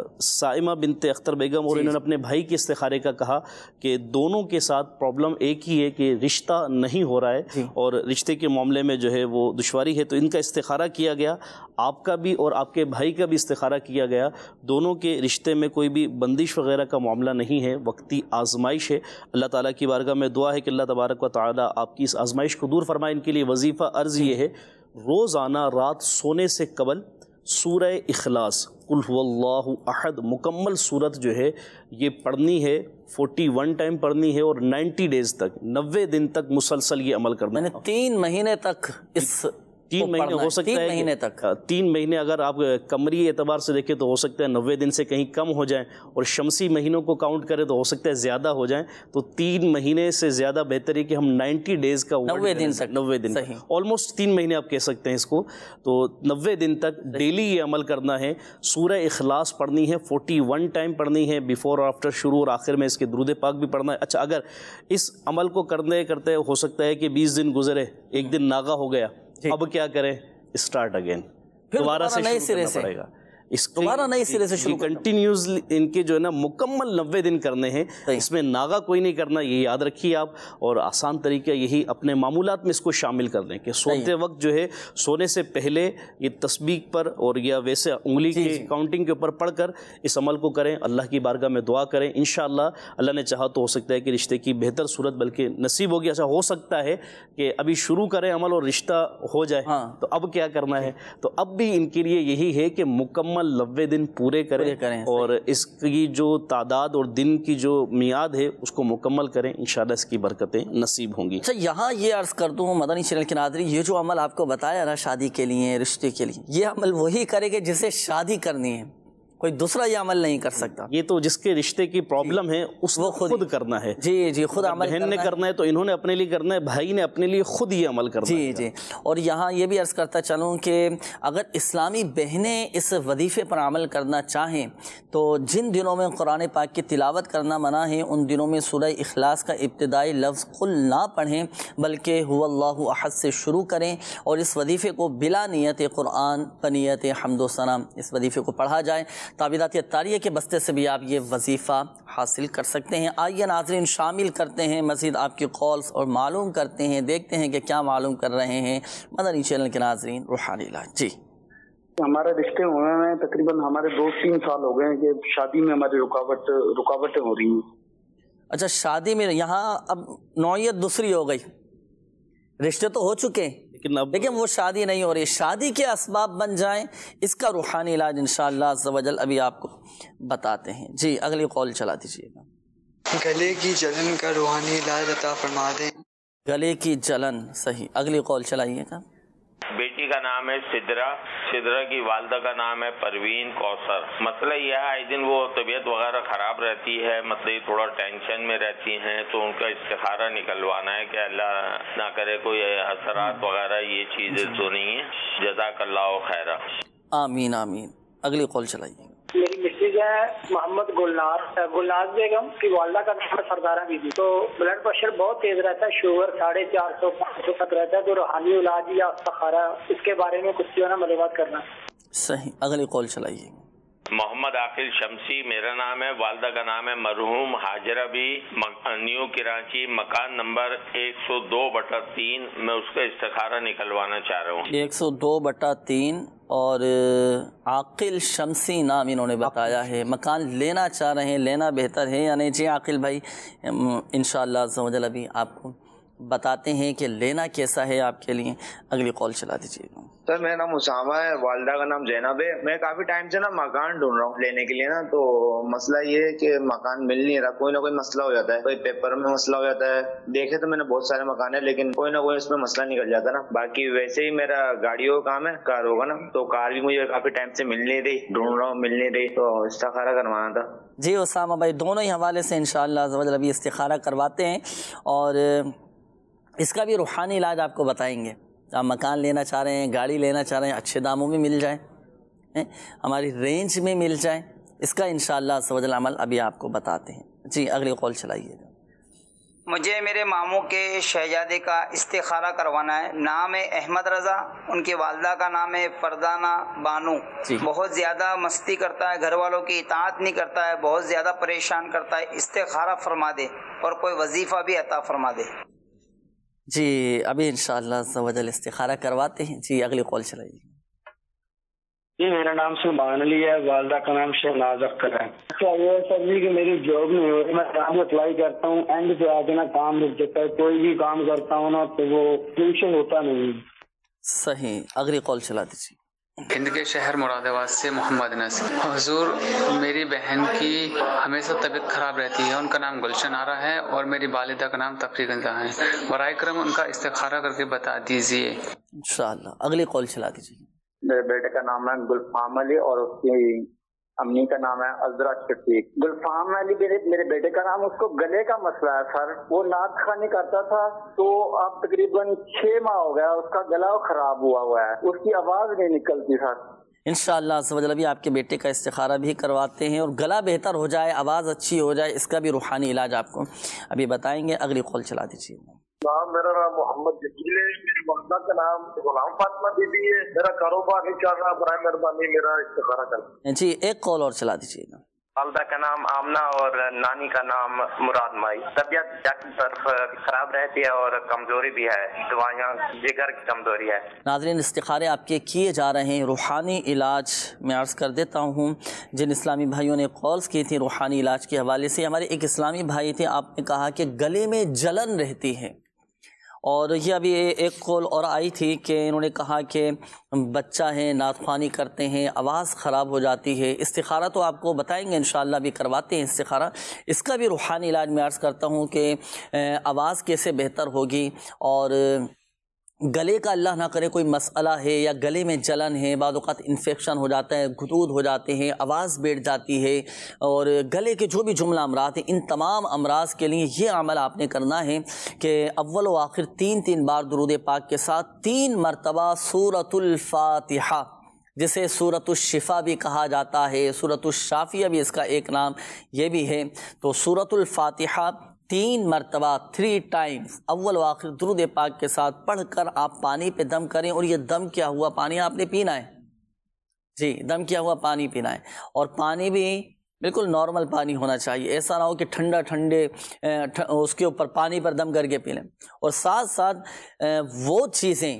سائمہ بنت اختر بیگم، اور انہوں نے اپنے بھائی کے استخارے کا کہا کہ دونوں کے ساتھ پرابلم ایک ہی ہے کہ رشتہ نہیں ہو رہا ہے، اور رشتے کے معاملے میں جو ہے وہ دشواری ہے، تو ان کا استخارہ کیا گیا، آپ کا بھی اور آپ کے بھائی کا بھی استخارہ کیا گیا۔ دونوں کے رشتے میں کوئی بھی بندش وغیرہ کا معاملہ نہیں ہے، وقتی آزمائش ہے۔ اللہ تعالیٰ کی بارگاہ میں دعا ہے کہ اللہ تبارک و تعالیٰ آپ کی اس آزمائش کو دور فرمائے۔ ان کے لیے وظیفہ عرض یہ ہے، روزانہ رات سونے سے قبل سورہ اخلاص قل هو اللہ احد مکمل صورت جو ہے یہ پڑھنی ہے، 41 ٹائم پڑھنی ہے، اور 90 ڈیز تک، 90 دن تک مسلسل یہ عمل کرنا ہے۔ 3 مہینے تک اس 3 مہینے ہو سکتا ہے، 3 مہینے تک 3 مہینے اگر آپ قمری اعتبار سے دیکھیں تو ہو سکتا ہے 90 دن سے کہیں کم ہو جائیں، اور شمسی مہینوں کو کاؤنٹ کریں تو ہو سکتا ہے زیادہ ہو جائیں، تو 3 مہینے سے زیادہ بہتر ہے کہ ہم 90 ڈیز کا 90 دن تک، 90 دن آلموسٹ 3 مہینے آپ کہہ سکتے ہیں اس کو، تو 90 دن تک ڈیلی یہ عمل کرنا ہے۔ سورہ اخلاص پڑھنی ہے، 41 ٹائم پڑھنی ہے، بیفور اور آفٹر، شروع اور آخر میں اس کے درود پاک بھی پڑھنا ہے۔ اچھا، اگر اس عمل کو کرنے کرتے ہو سکتا ہے کہ 20 دن گزرے، ایک دن ناغہ ہو گیا، اب کیا کریں؟ اسٹارٹ اگین، دوبارہ سے شروع کرنا پڑے گا، دوبارہ نئے سرے سے شروع کنٹینیوسلی ان کے جو ہے نا مکمل 90 دن کرنے ہیں، اس میں ناغہ کوئی نہیں کرنا، یہ یاد رکھیے آپ۔ اور آسان طریقہ یہی اپنے معمولات میں اس کو شامل کر لیں کہ سوتے وقت جو ہے سونے سے پہلے یہ تسبیح پر اور یا ویسے انگلی کے کاؤنٹنگ کے اوپر پڑھ کر اس عمل کو کریں، اللہ کی بارگاہ میں دعا کریں، انشاءاللہ اللہ نے چاہا تو ہو سکتا ہے کہ رشتے کی بہتر صورت بلکہ نصیب ہوگی۔ ایسا ہو سکتا ہے کہ ابھی شروع کریں عمل اور رشتہ ہو جائے، تو اب کیا کرنا ہے؟ تو اب بھی ان کے لیے یہی ہے کہ مکمل 90 دن پورے کریں، اور اس کی جو تعداد اور دن کی جو میعاد ہے اس کو مکمل کریں، انشاءاللہ اس کی برکتیں نصیب ہوں گی۔ اچھا، یہاں یہ عرض کر دوں مدنی چینل کے ناظرین، یہ جو عمل آپ کو بتایا نا شادی کے لیے، رشتے کے لیے، یہ عمل وہی کرے گا جسے شادی کرنی ہے، کوئی دوسرا یہ عمل نہیں کر سکتا۔ یہ تو جس کے رشتے کی پرابلم ہے اس کو خود کرنا ہے۔ جی، خود عمل بہن نے کرنا ہے تو انہوں نے اپنے لیے کرنا ہے، بھائی نے اپنے لیے خود یہ عمل کرنا ہے۔ جی، اور یہاں یہ بھی عرض کرتا چلوں کہ اگر اسلامی بہنیں اس وظیفے پر عمل کرنا چاہیں تو جن دنوں میں قرآن پاک کی تلاوت کرنا منع ہے، ان دنوں میں سورہ اخلاص کا ابتدائی لفظ قل نہ پڑھیں، بلکہ هو اللہ احد سے شروع کریں، اور اس وظیفے کو بلا نیت قرآن بنیت حمد و ثنا اس وظیفے کو پڑھا جائے۔ تعبیرات تاریہ کے بستے سے بھی آپ یہ وظیفہ حاصل کر سکتے ہیں۔ آئیے ناظرین شامل کرتے ہیں مزید آپ کی کالز اور معلوم کرتے ہیں، دیکھتے ہیں کہ کیا معلوم کر رہے ہیں مدنی چینل کے ناظرین۔ روحانی علاج، جی ہمارے رشتے ہوئے ہیں تقریباً ہمارے 2-3 سال ہو گئے ہیں کہ شادی میں ہماری رکاوٹیں ہو رہی ہیں۔ اچھا، شادی میں یہاں اب نوعیت دوسری ہو گئی، رشتے تو ہو چکے ہیں لیکن وہ شادی نہیں ہو رہی، شادی کے اسباب بن جائیں، اس کا روحانی علاج انشاءاللہ عز و جل ابھی آپ کو بتاتے ہیں۔ جی اگلی کال چلا دیجیے گا۔ گلے کی جلن کا روحانی علاج عطا فرما دیں۔ گلے کی جلن، صحیح، اگلی کال چلائیے گا۔ بیٹی کا نام ہے سدرا کی والدہ کا نام ہے پروین کوثر۔ مسئلہ یہ ہے آئے دن وہ طبیعت وغیرہ خراب رہتی ہے، مطلب تھوڑا ٹینشن میں رہتی ہیں، تو ان کا استخارہ نکلوانا ہے کہ اللہ نہ کرے کوئی اثرات وغیرہ یہ چیزیں تو نہیں ہیں۔ جزاک اللہ خیرہ۔ آمین آمین۔ اگلی کال چلائیے۔ میری مسز ہے محمد گلناز بیگم کی والدہ کا نام ہے سردارہ بی بی، تو بلڈ پریشر بہت تیز رہتا ہے، شوگر 450-500 تک رہتا ہے، تو روحانی علاج یا استخارہ اس کے بارے میں کچھ جو ہے نا معلومات کرنا۔ صحیح، اگلی کال چلائیے۔ محمد عاقل شمسی میرا نام ہے، والدہ کا نام ہے مرحوم حاجرہ بھی، نیو کراچی، مکان نمبر 102/3، میں اس کا استخارہ نکلوانا چاہ رہا ہوں۔ 102/3 اور عاقل شمسی نام انہوں نے بتایا ہے، مکان لینا چاہ رہے ہیں، لینا بہتر ہے یا نہیں؟ جی عاقل بھائی، انشاءاللہ عز و جل ابھی آپ کو بتاتے ہیں کہ لینا کیسا ہے آپ کے لیے۔ اگلی کال چلا دیجیے گا۔ سر میرا نام اسامہ ہے، والدہ کا نام زینب ہے۔ میں کافی ٹائم سے نا مکان ڈھونڈ رہا ہوں لینے کے لیے نا، تو مسئلہ یہ ہے کہ مکان مل نہیں رہا، کوئی نہ کوئی مسئلہ ہو جاتا ہے، کوئی پیپر میں مسئلہ ہو جاتا ہے۔ دیکھے تو میں نے بہت سارے مکان ہیں لیکن کوئی نہ کوئی اس میں مسئلہ نکل جاتا ہے نا۔ باقی ویسے ہی میرا گاڑیوں کا کام ہے، کار ہوگا نا، تو کار بھی مجھے کافی ٹائم سے مل نہیں رہی، ڈھونڈ رہا ہوں مل نہیں رہی، تو استخارہ کروانا تھا۔ جی اسامہ بھائی، دونوں ہی حوالے سے انشاءاللہ عز و جل ابھی استخارہ کرواتے ہیں، اور اس کا بھی روحانی علاج آپ کو بتائیں گے۔ آپ مکان لینا چاہ رہے ہیں، گاڑی لینا چاہ رہے ہیں، اچھے داموں میں مل جائیں، ہماری رینج میں مل جائیں، اس کا انشاءاللہ عز و جل عمل ابھی آپ کو بتاتے ہیں۔ جی اگلی کال چلائیے گا۔ مجھے میرے ماموں کے شہزادے کا استخارہ کروانا ہے، نام ہے احمد رضا، ان کی والدہ کا نام ہے فردانہ بانو، بہت زیادہ مستی کرتا ہے، گھر والوں کی اطاعت نہیں کرتا ہے، بہت زیادہ پریشان کرتا ہے، استخارہ فرما دے اور کوئی وظیفہ بھی عطا فرما دے۔ جی ابھی انشاءاللہ عز و جل استخارہ کرواتے ہیں۔ جی اگلی کال چلائیے۔ جی میرا نام سلمان علی ہے، والدہ کا نام شہناز اختر ہے۔ اچھا یہ ہے سر جی کہ میری جاب نہیں ہو رہی، میں کام اپلائی کرتا ہوں، اینڈ پہ آ کے نا کام رک جاتا ہے، کوئی بھی کام کرتا ہوں نا تو وہ فنکشن ہوتا نہیں۔ صحیح، اگلی کال چلا دیجیے۔ ہند کے شہر مراد آباد سے محمد نصر۔ حضور میری بہن کی ہمیشہ طبیعت خراب رہتی ہے، ان کا نام گلشن آرا ہے اور میری والدہ کا نام تفریح گنجا ہے، برائے کرم ان کا استخارہ کر کے بتا دیجیے۔ انشاءاللہ اگلی کال چلا دیجیے۔ میرے بیٹے کا نام ہے گلفام علی اور اس کی امی کا نام ہے عذرا شفیق۔ گلفام علی میرے بیٹے کا نام، اس کو گلے کا مسئلہ ہے سر، وہ نعت خوانی کرتا تھا تو اب تقریباً 6 ماہ ہو گیا، اس کا گلا خراب ہوا ہے، اس کی آواز نہیں نکلتی سر۔ انشاءاللہ عز و جل ابھی آپ کے بیٹے کا استخارہ بھی کرواتے ہیں اور گلا بہتر ہو جائے، آواز اچھی ہو جائے، اس کا بھی روحانی علاج آپ کو ابھی بتائیں گے۔ اگلی کال چلا دیجیے۔ میرا نام محمد جمیل ہے، میری والدہ کا نام غلام فاطمہ بی بی ہے، میرا کاروبار نہیں چل رہا، برائے مہربانی میرا استخارہ کریں۔ جی ایک کال اور چلا دیجیے گا۔ والدہ کا نام آمنہ اور نانی کا نام مراد مائی، طبیعت ڈاکٹر طرف خراب رہتی ہے اور کمزوری بھی ہے، دوائیاں جگر کی کمزوری ہے۔ ناظرین استخارے آپ کے کیے جا رہے ہیں، روحانی علاج میں عرض کر دیتا ہوں، جن اسلامی بھائیوں نے کالز کی تھی روحانی علاج کے حوالے سے، ہمارے ایک اسلامی بھائی تھے، آپ نے کہا کہ گلے میں جلن رہتی ہے، اور یہ ابھی ایک کال اور آئی تھی کہ انہوں نے کہا کہ بچہ ہے، نعت خوانی کرتے ہیں، آواز خراب ہو جاتی ہے۔ استخارہ تو آپ کو بتائیں گے انشاءاللہ، ابھی کرواتے ہیں استخارہ، اس کا بھی روحانی علاج میں عرض کرتا ہوں کہ آواز کیسے بہتر ہوگی، اور گلے کا اللہ نہ کرے کوئی مسئلہ ہے یا گلے میں جلن ہے، بعض اوقات انفیکشن ہو جاتا ہے، گھٹود ہو جاتے ہیں، آواز بیٹھ جاتی ہے، اور گلے کے جو بھی جملہ امراض ہیں، ان تمام امراض کے لیے یہ عمل آپ نے کرنا ہے کہ اول و آخر 3 بار درود پاک کے ساتھ 3 مرتبہ سورۃ الفاتحہ، جسے سورۃ الشفا بھی کہا جاتا ہے، سورۃ الشافیہ بھی اس کا ایک نام یہ بھی ہے، تو سورۃ الفاتحہ 3 مرتبہ 3 ٹائمز اول و آخر درود پاک کے ساتھ پڑھ کر آپ پانی پہ دم کریں، اور یہ دم کیا ہوا پانی آپ نے پینا ہے، جی دم کیا ہوا پانی پینا ہے، اور پانی بھی بالکل نارمل پانی ہونا چاہیے، ایسا نہ ہو کہ ٹھنڈے اس کے اوپر پانی پر دم کر کے پی لیں، اور ساتھ ساتھ وہ چیزیں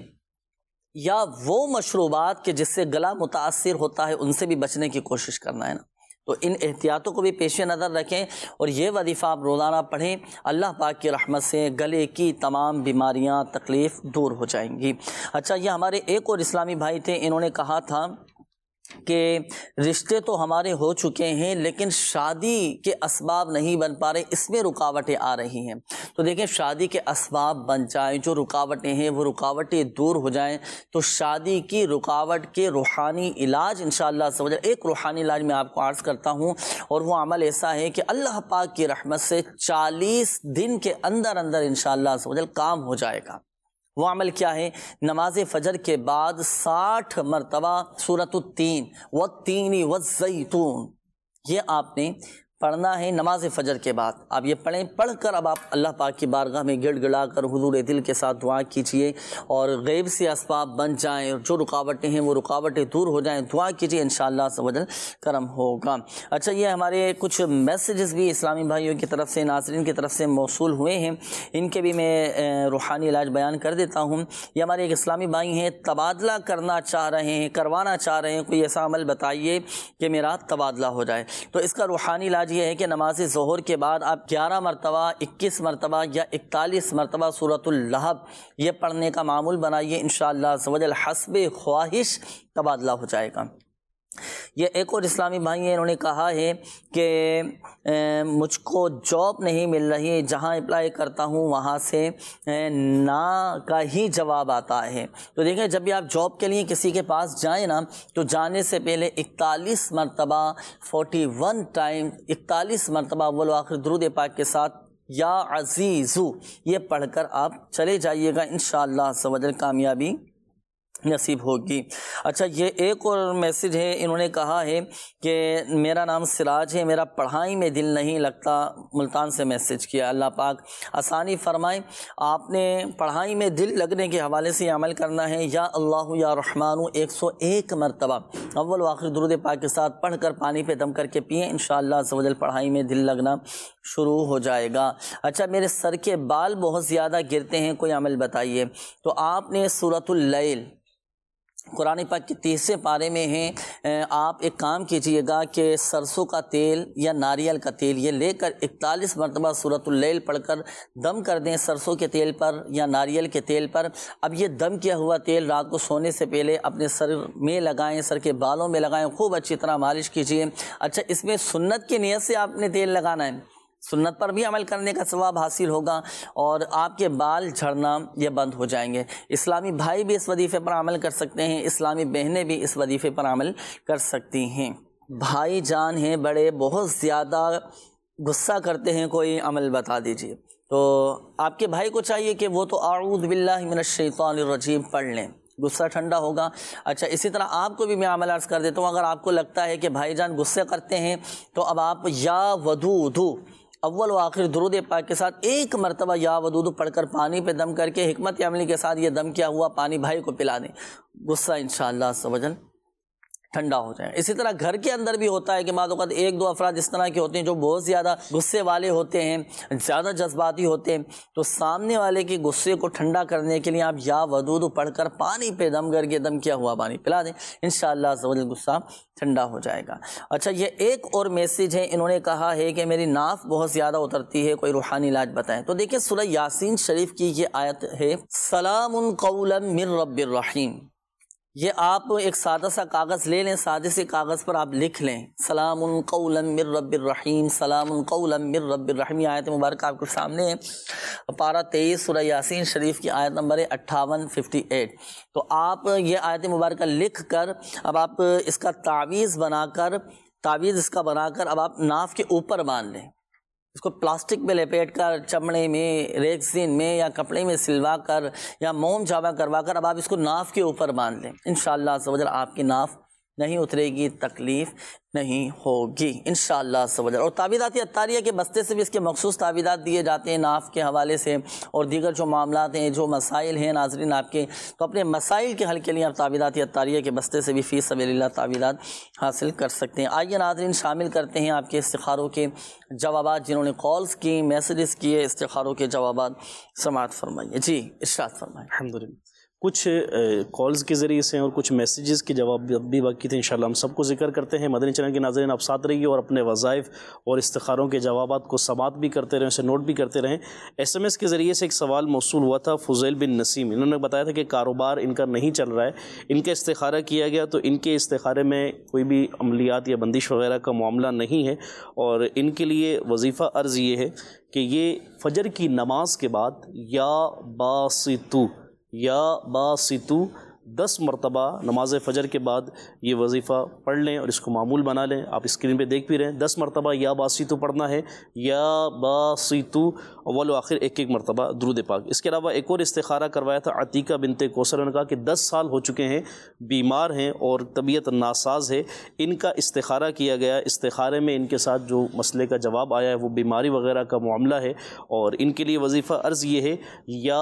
یا وہ مشروبات کہ جس سے گلا متاثر ہوتا ہے ان سے بھی بچنے کی کوشش کرنا ہے نا، تو ان احتیاطوں کو بھی پیش نظر رکھیں، اور یہ وظیفہ آپ روزانہ پڑھیں، اللہ پاک کی رحمت سے گلے کی تمام بیماریاں تکلیف دور ہو جائیں گی۔ اچھا یہ ہمارے ایک اور اسلامی بھائی تھے، انہوں نے کہا تھا کہ رشتے تو ہمارے ہو چکے ہیں لیکن شادی کے اسباب نہیں بن پا رہے، اس میں رکاوٹیں آ رہی ہیں، تو دیکھیں شادی کے اسباب بن جائیں، جو رکاوٹیں ہیں وہ رکاوٹیں دور ہو جائیں، تو شادی کی رکاوٹ کے روحانی علاج انشاءاللہ سمجھ ایک روحانی علاج میں آپ کو عرض کرتا ہوں، اور وہ عمل ایسا ہے کہ اللہ پاک کی رحمت سے 40 دن کے اندر انشاءاللہ سمجھ کام ہو جائے گا۔ وہ عمل کیا ہے؟ نماز فجر کے بعد 60 مرتبہ سورۃ التین والتین والزیتون یہ آپ نے پڑھنا ہے نماز فجر کے بعد، آپ یہ پڑھیں، پڑھ کر اب آپ اللہ پاک کی بارگاہ میں گڑ گڑا کر حضور دل کے ساتھ دعا کیجئے، اور غیب سے اسباب بن جائیں، اور جو رکاوٹیں ہیں وہ رکاوٹیں دور ہو جائیں، دعا کیجئے انشاءاللہ عز و جل کرم ہوگا۔ اچھا یہ ہمارے کچھ میسیجز بھی اسلامی بھائیوں کی طرف سے، ناظرین کی طرف سے موصول ہوئے ہیں، ان کے بھی میں روحانی علاج بیان کر دیتا ہوں۔ یہ ہمارے ایک اسلامی بھائی ہیں، تبادلہ کرنا چاہ رہے ہیں، کروانا چاہ رہے ہیں، کوئی ایسا عمل بتائیے کہ میرا تبادلہ ہو جائے، تو اس کا روحانی علاج یہ ہے کہ نماز ظہر کے بعد آپ 11 مرتبہ 21 مرتبہ یا 41 مرتبہ سورۃ اللہب یہ پڑھنے کا معمول بنائیے، انشاءاللہ عز و جل حسب خواہش تبادلہ ہو جائے گا۔ یہ ایک اور اسلامی بھائی ہیں، انہوں نے کہا ہے کہ مجھ کو جاب نہیں مل رہی ہے، جہاں اپلائی کرتا ہوں وہاں سے نا کا ہی جواب آتا ہے، تو دیکھیں جب بھی آپ جاب کے لیے کسی کے پاس جائیں نا، تو جانے سے پہلے 41 مرتبہ 41 ٹائم 41 مرتبہ اول و آخر درود پاک کے ساتھ یا عزیزو یہ پڑھ کر آپ چلے جائیے گا، انشاءاللہ عز و جل کامیابی نصیب ہوگی۔ اچھا یہ ایک اور میسیج ہے، انہوں نے کہا ہے کہ میرا نام سراج ہے، میرا پڑھائی میں دل نہیں لگتا، ملتان سے میسیج کیا۔ اللہ پاک آسانی فرمائے۔ آپ نے پڑھائی میں دل لگنے کے حوالے سے عمل کرنا ہے۔ یا اللہ یا رحمانو 101 مرتبہ اول و آخر درود پاک کے ساتھ پڑھ کر پانی پہ دم کر کے پئیں، انشاءاللہ عز و جل پڑھائی میں دل لگنا شروع ہو جائے گا۔ اچھا میرے سر کے بال بہت زیادہ گرتے ہیں، کوئی عمل بتائیے۔ تو آپ نے سورۃ اللیل قرآن پاک کے 30 پارے میں ہیں، آپ ایک کام کیجئے گا کہ سرسوں کا تیل یا ناریل کا تیل یہ لے کر 41 مرتبہ سورۃ اللیل پڑھ کر دم کر دیں سرسوں کے تیل پر یا ناریل کے تیل پر۔ اب یہ دم کیا ہوا تیل رات کو سونے سے پہلے اپنے سر میں لگائیں، سر کے بالوں میں لگائیں، خوب اچھی طرح مالش کیجئے۔ اچھا اس میں سنت کی نیت سے آپ نے تیل لگانا ہے، سنت پر بھی عمل کرنے کا ثواب حاصل ہوگا اور آپ کے بال جھڑنا یہ بند ہو جائیں گے۔ اسلامی بھائی بھی اس وظیفے پر عمل کر سکتے ہیں، اسلامی بہنیں بھی اس وظیفے پر عمل کر سکتی ہیں۔ بھائی جان ہیں بڑے، بہت زیادہ غصہ کرتے ہیں، کوئی عمل بتا دیجیے۔ تو آپ کے بھائی کو چاہیے کہ وہ تو اعوذ باللہ من الشیطان الرجیم پڑھ لیں، غصہ ٹھنڈا ہوگا۔ اچھا اسی طرح آپ کو بھی میں عمل عرض کر دیتا ہوں، اگر آپ کو لگتا ہے کہ بھائی جان غصے کرتے ہیں تو اب آپ یا ودودو اول و آخر درود پاک کے ساتھ 1 مرتبہ یا ودود پڑھ کر پانی پہ دم کر کے حکمت عملی کے ساتھ یہ دم کیا ہوا پانی بھائی کو پلا دیں، غصہ انشاءاللہ عز و جل ٹھنڈا ہو جائے۔ اسی طرح گھر کے اندر بھی ہوتا ہے کہ بعض اوقات 1-2 افراد اس طرح کے ہوتے ہیں جو بہت زیادہ غصے والے ہوتے ہیں، زیادہ جذباتی ہوتے ہیں، تو سامنے والے کے غصے کو ٹھنڈا کرنے کے لیے آپ یا ودود پڑھ کر پانی پہ دم کر کے دم کیا ہوا پانی پلا دیں، انشاءاللہ عز و جل غصہ ٹھنڈا ہو جائے گا۔ اچھا یہ ایک اور میسیج ہے، انہوں نے کہا ہے کہ میری ناف بہت زیادہ اترتی ہے، کوئی روحانی علاج بتائیں۔ تو دیکھیں سورہ یاسین شریف کی یہ آیت ہے، سلام قولا من رب الرحیم۔ یہ آپ ایک سادہ سا کاغذ لے لیں، سادے سے کاغذ پر آپ لکھ لیں سلام قولا من رب الرحیم، سلام قولا من رب الرحیم۔ یہ آیت مبارکہ آپ کے سامنے ہے، پارہ 23 سورہ یاسین شریف کی آیت نمبر 58-58۔ تو آپ یہ آیت مبارکہ لکھ کر اب آپ اس کا تعویذ بنا کر اب آپ ناف کے اوپر باندھ لیں، اس کو پلاسٹک میں لپیٹ کر، چمڑے میں، ریگزین میں یا کپڑے میں سلوا کر یا موم جامع کروا کر اب آپ اس کو ناف کے اوپر باندھ لیں، انشاءاللہ عز و جل آپ کی ناف نہیں اترے گی، تکلیف نہیں ہوگی انشاءاللہ عز و جل۔ اور تعویذات عطاریہ کے بستے سے بھی اس کے مخصوص تعویذات دیے جاتے ہیں ناف کے حوالے سے، اور دیگر جو معاملات ہیں، جو مسائل ہیں ناظرین آپ کے، تو اپنے مسائل کے حل کے لیے آپ تعویذات عطاریہ کے بستے سے بھی فی سبیل اللہ تعویذات حاصل کر سکتے ہیں۔ آئیے ناظرین شامل کرتے ہیں آپ کے استخاروں کے جوابات، جنہوں نے کالز کی، میسیجز کیے، استخاروں کے جوابات سماعت فرمائیے۔ جی ارشاد فرمائیں۔ الحمدللہ کچھ کالز کے ذریعے سے اور کچھ میسیجز کے جواب بھی باقی تھے، انشاءاللہ ہم سب کو ذکر کرتے ہیں۔ مدنی چینل کے ناظرین آپ ساتھ رہیے اور اپنے وظائف اور استخاروں کے جوابات کو سماعت بھی کرتے رہیں، اسے نوٹ بھی کرتے رہیں۔ SMS کے ذریعے سے ایک سوال موصول ہوا تھا فضیل بن نسیم، انہوں نے بتایا تھا کہ کاروبار ان کا نہیں چل رہا ہے، ان کا استخارہ کیا گیا تو ان کے استخارے میں کوئی بھی عملیات یا بندش وغیرہ کا معاملہ نہیں ہے، اور ان کے لیے وظیفہ عرض یہ ہے کہ یہ فجر کی نماز کے بعد یا باسطو 10 مرتبہ نماز فجر کے بعد یہ وظیفہ پڑھ لیں اور اس کو معمول بنا لیں۔ آپ اسکرین پہ دیکھ بھی رہے ہیں، 10 مرتبہ یا باسطو پڑھنا ہے، یا باسطو اول و آخر 1 مرتبہ درود پاک۔ اس کے علاوہ ایک اور استخارہ کروایا تھا عتیقہ بنت کوثر، نے کہا کہ 10 سال ہو چکے ہیں، بیمار ہیں اور طبیعت ناساز ہے، ان کا استخارہ کیا گیا، استخارے میں ان کے ساتھ جو مسئلے کا جواب آیا ہے وہ بیماری وغیرہ کا معاملہ ہے، اور ان کے لیے وظیفہ عرض یہ ہے یا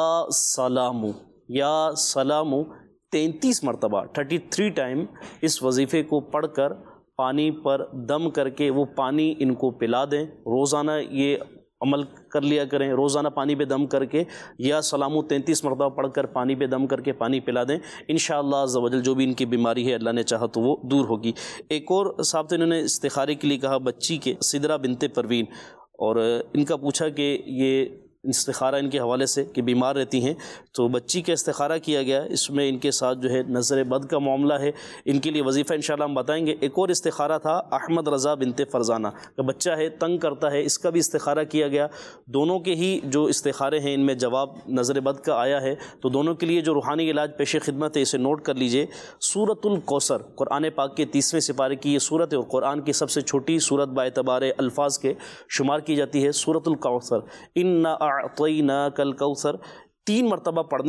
سلامو 33 مرتبہ 33 ٹائم اس وظیفے کو پڑھ کر پانی پر دم کر کے وہ پانی ان کو پلا دیں۔ روزانہ یہ عمل کر لیا کریں، روزانہ پانی پہ دم کر کے یا سلامو 33 مرتبہ پڑھ کر پانی پہ دم کر کے پانی پلا دیں، انشاءاللہ عز و جل جو بھی ان کی بیماری ہے اللہ نے چاہا تو وہ دور ہوگی۔ ایک اور صاحب انہوں نے استخارے کے لیے کہا بچی کے سدرہ بنت پروین، اور ان کا پوچھا کہ یہ استخارہ ان کے حوالے سے کہ بیمار رہتی ہیں، تو بچی کا استخارہ کیا گیا، اس میں ان کے ساتھ جو ہے نظر بد کا معاملہ ہے، ان کے لیے وظیفہ انشاءاللہ ہم بتائیں گے۔ ایک اور استخارہ تھا احمد رضا بنت فرزانہ کا بچہ ہے، تنگ کرتا ہے، اس کا بھی استخارہ کیا گیا۔ دونوں کے ہی جو استخارے ہیں ان میں جواب نظر بد کا آیا ہے، تو دونوں کے لیے جو روحانی علاج پیش خدمت ہے اسے نوٹ کر لیجئے۔ سورۃ الکوثر قرآن پاک کے 30ویں سپارے کی یہ سورت ہے، اور قرآن کی سب سے چھوٹی سورت باعتبار الفاظ کے شمار کی جاتی ہے۔ سورۃ الکوثر انا اعطیناک الکوثر 3 مرتبہ پڑھنی ہے،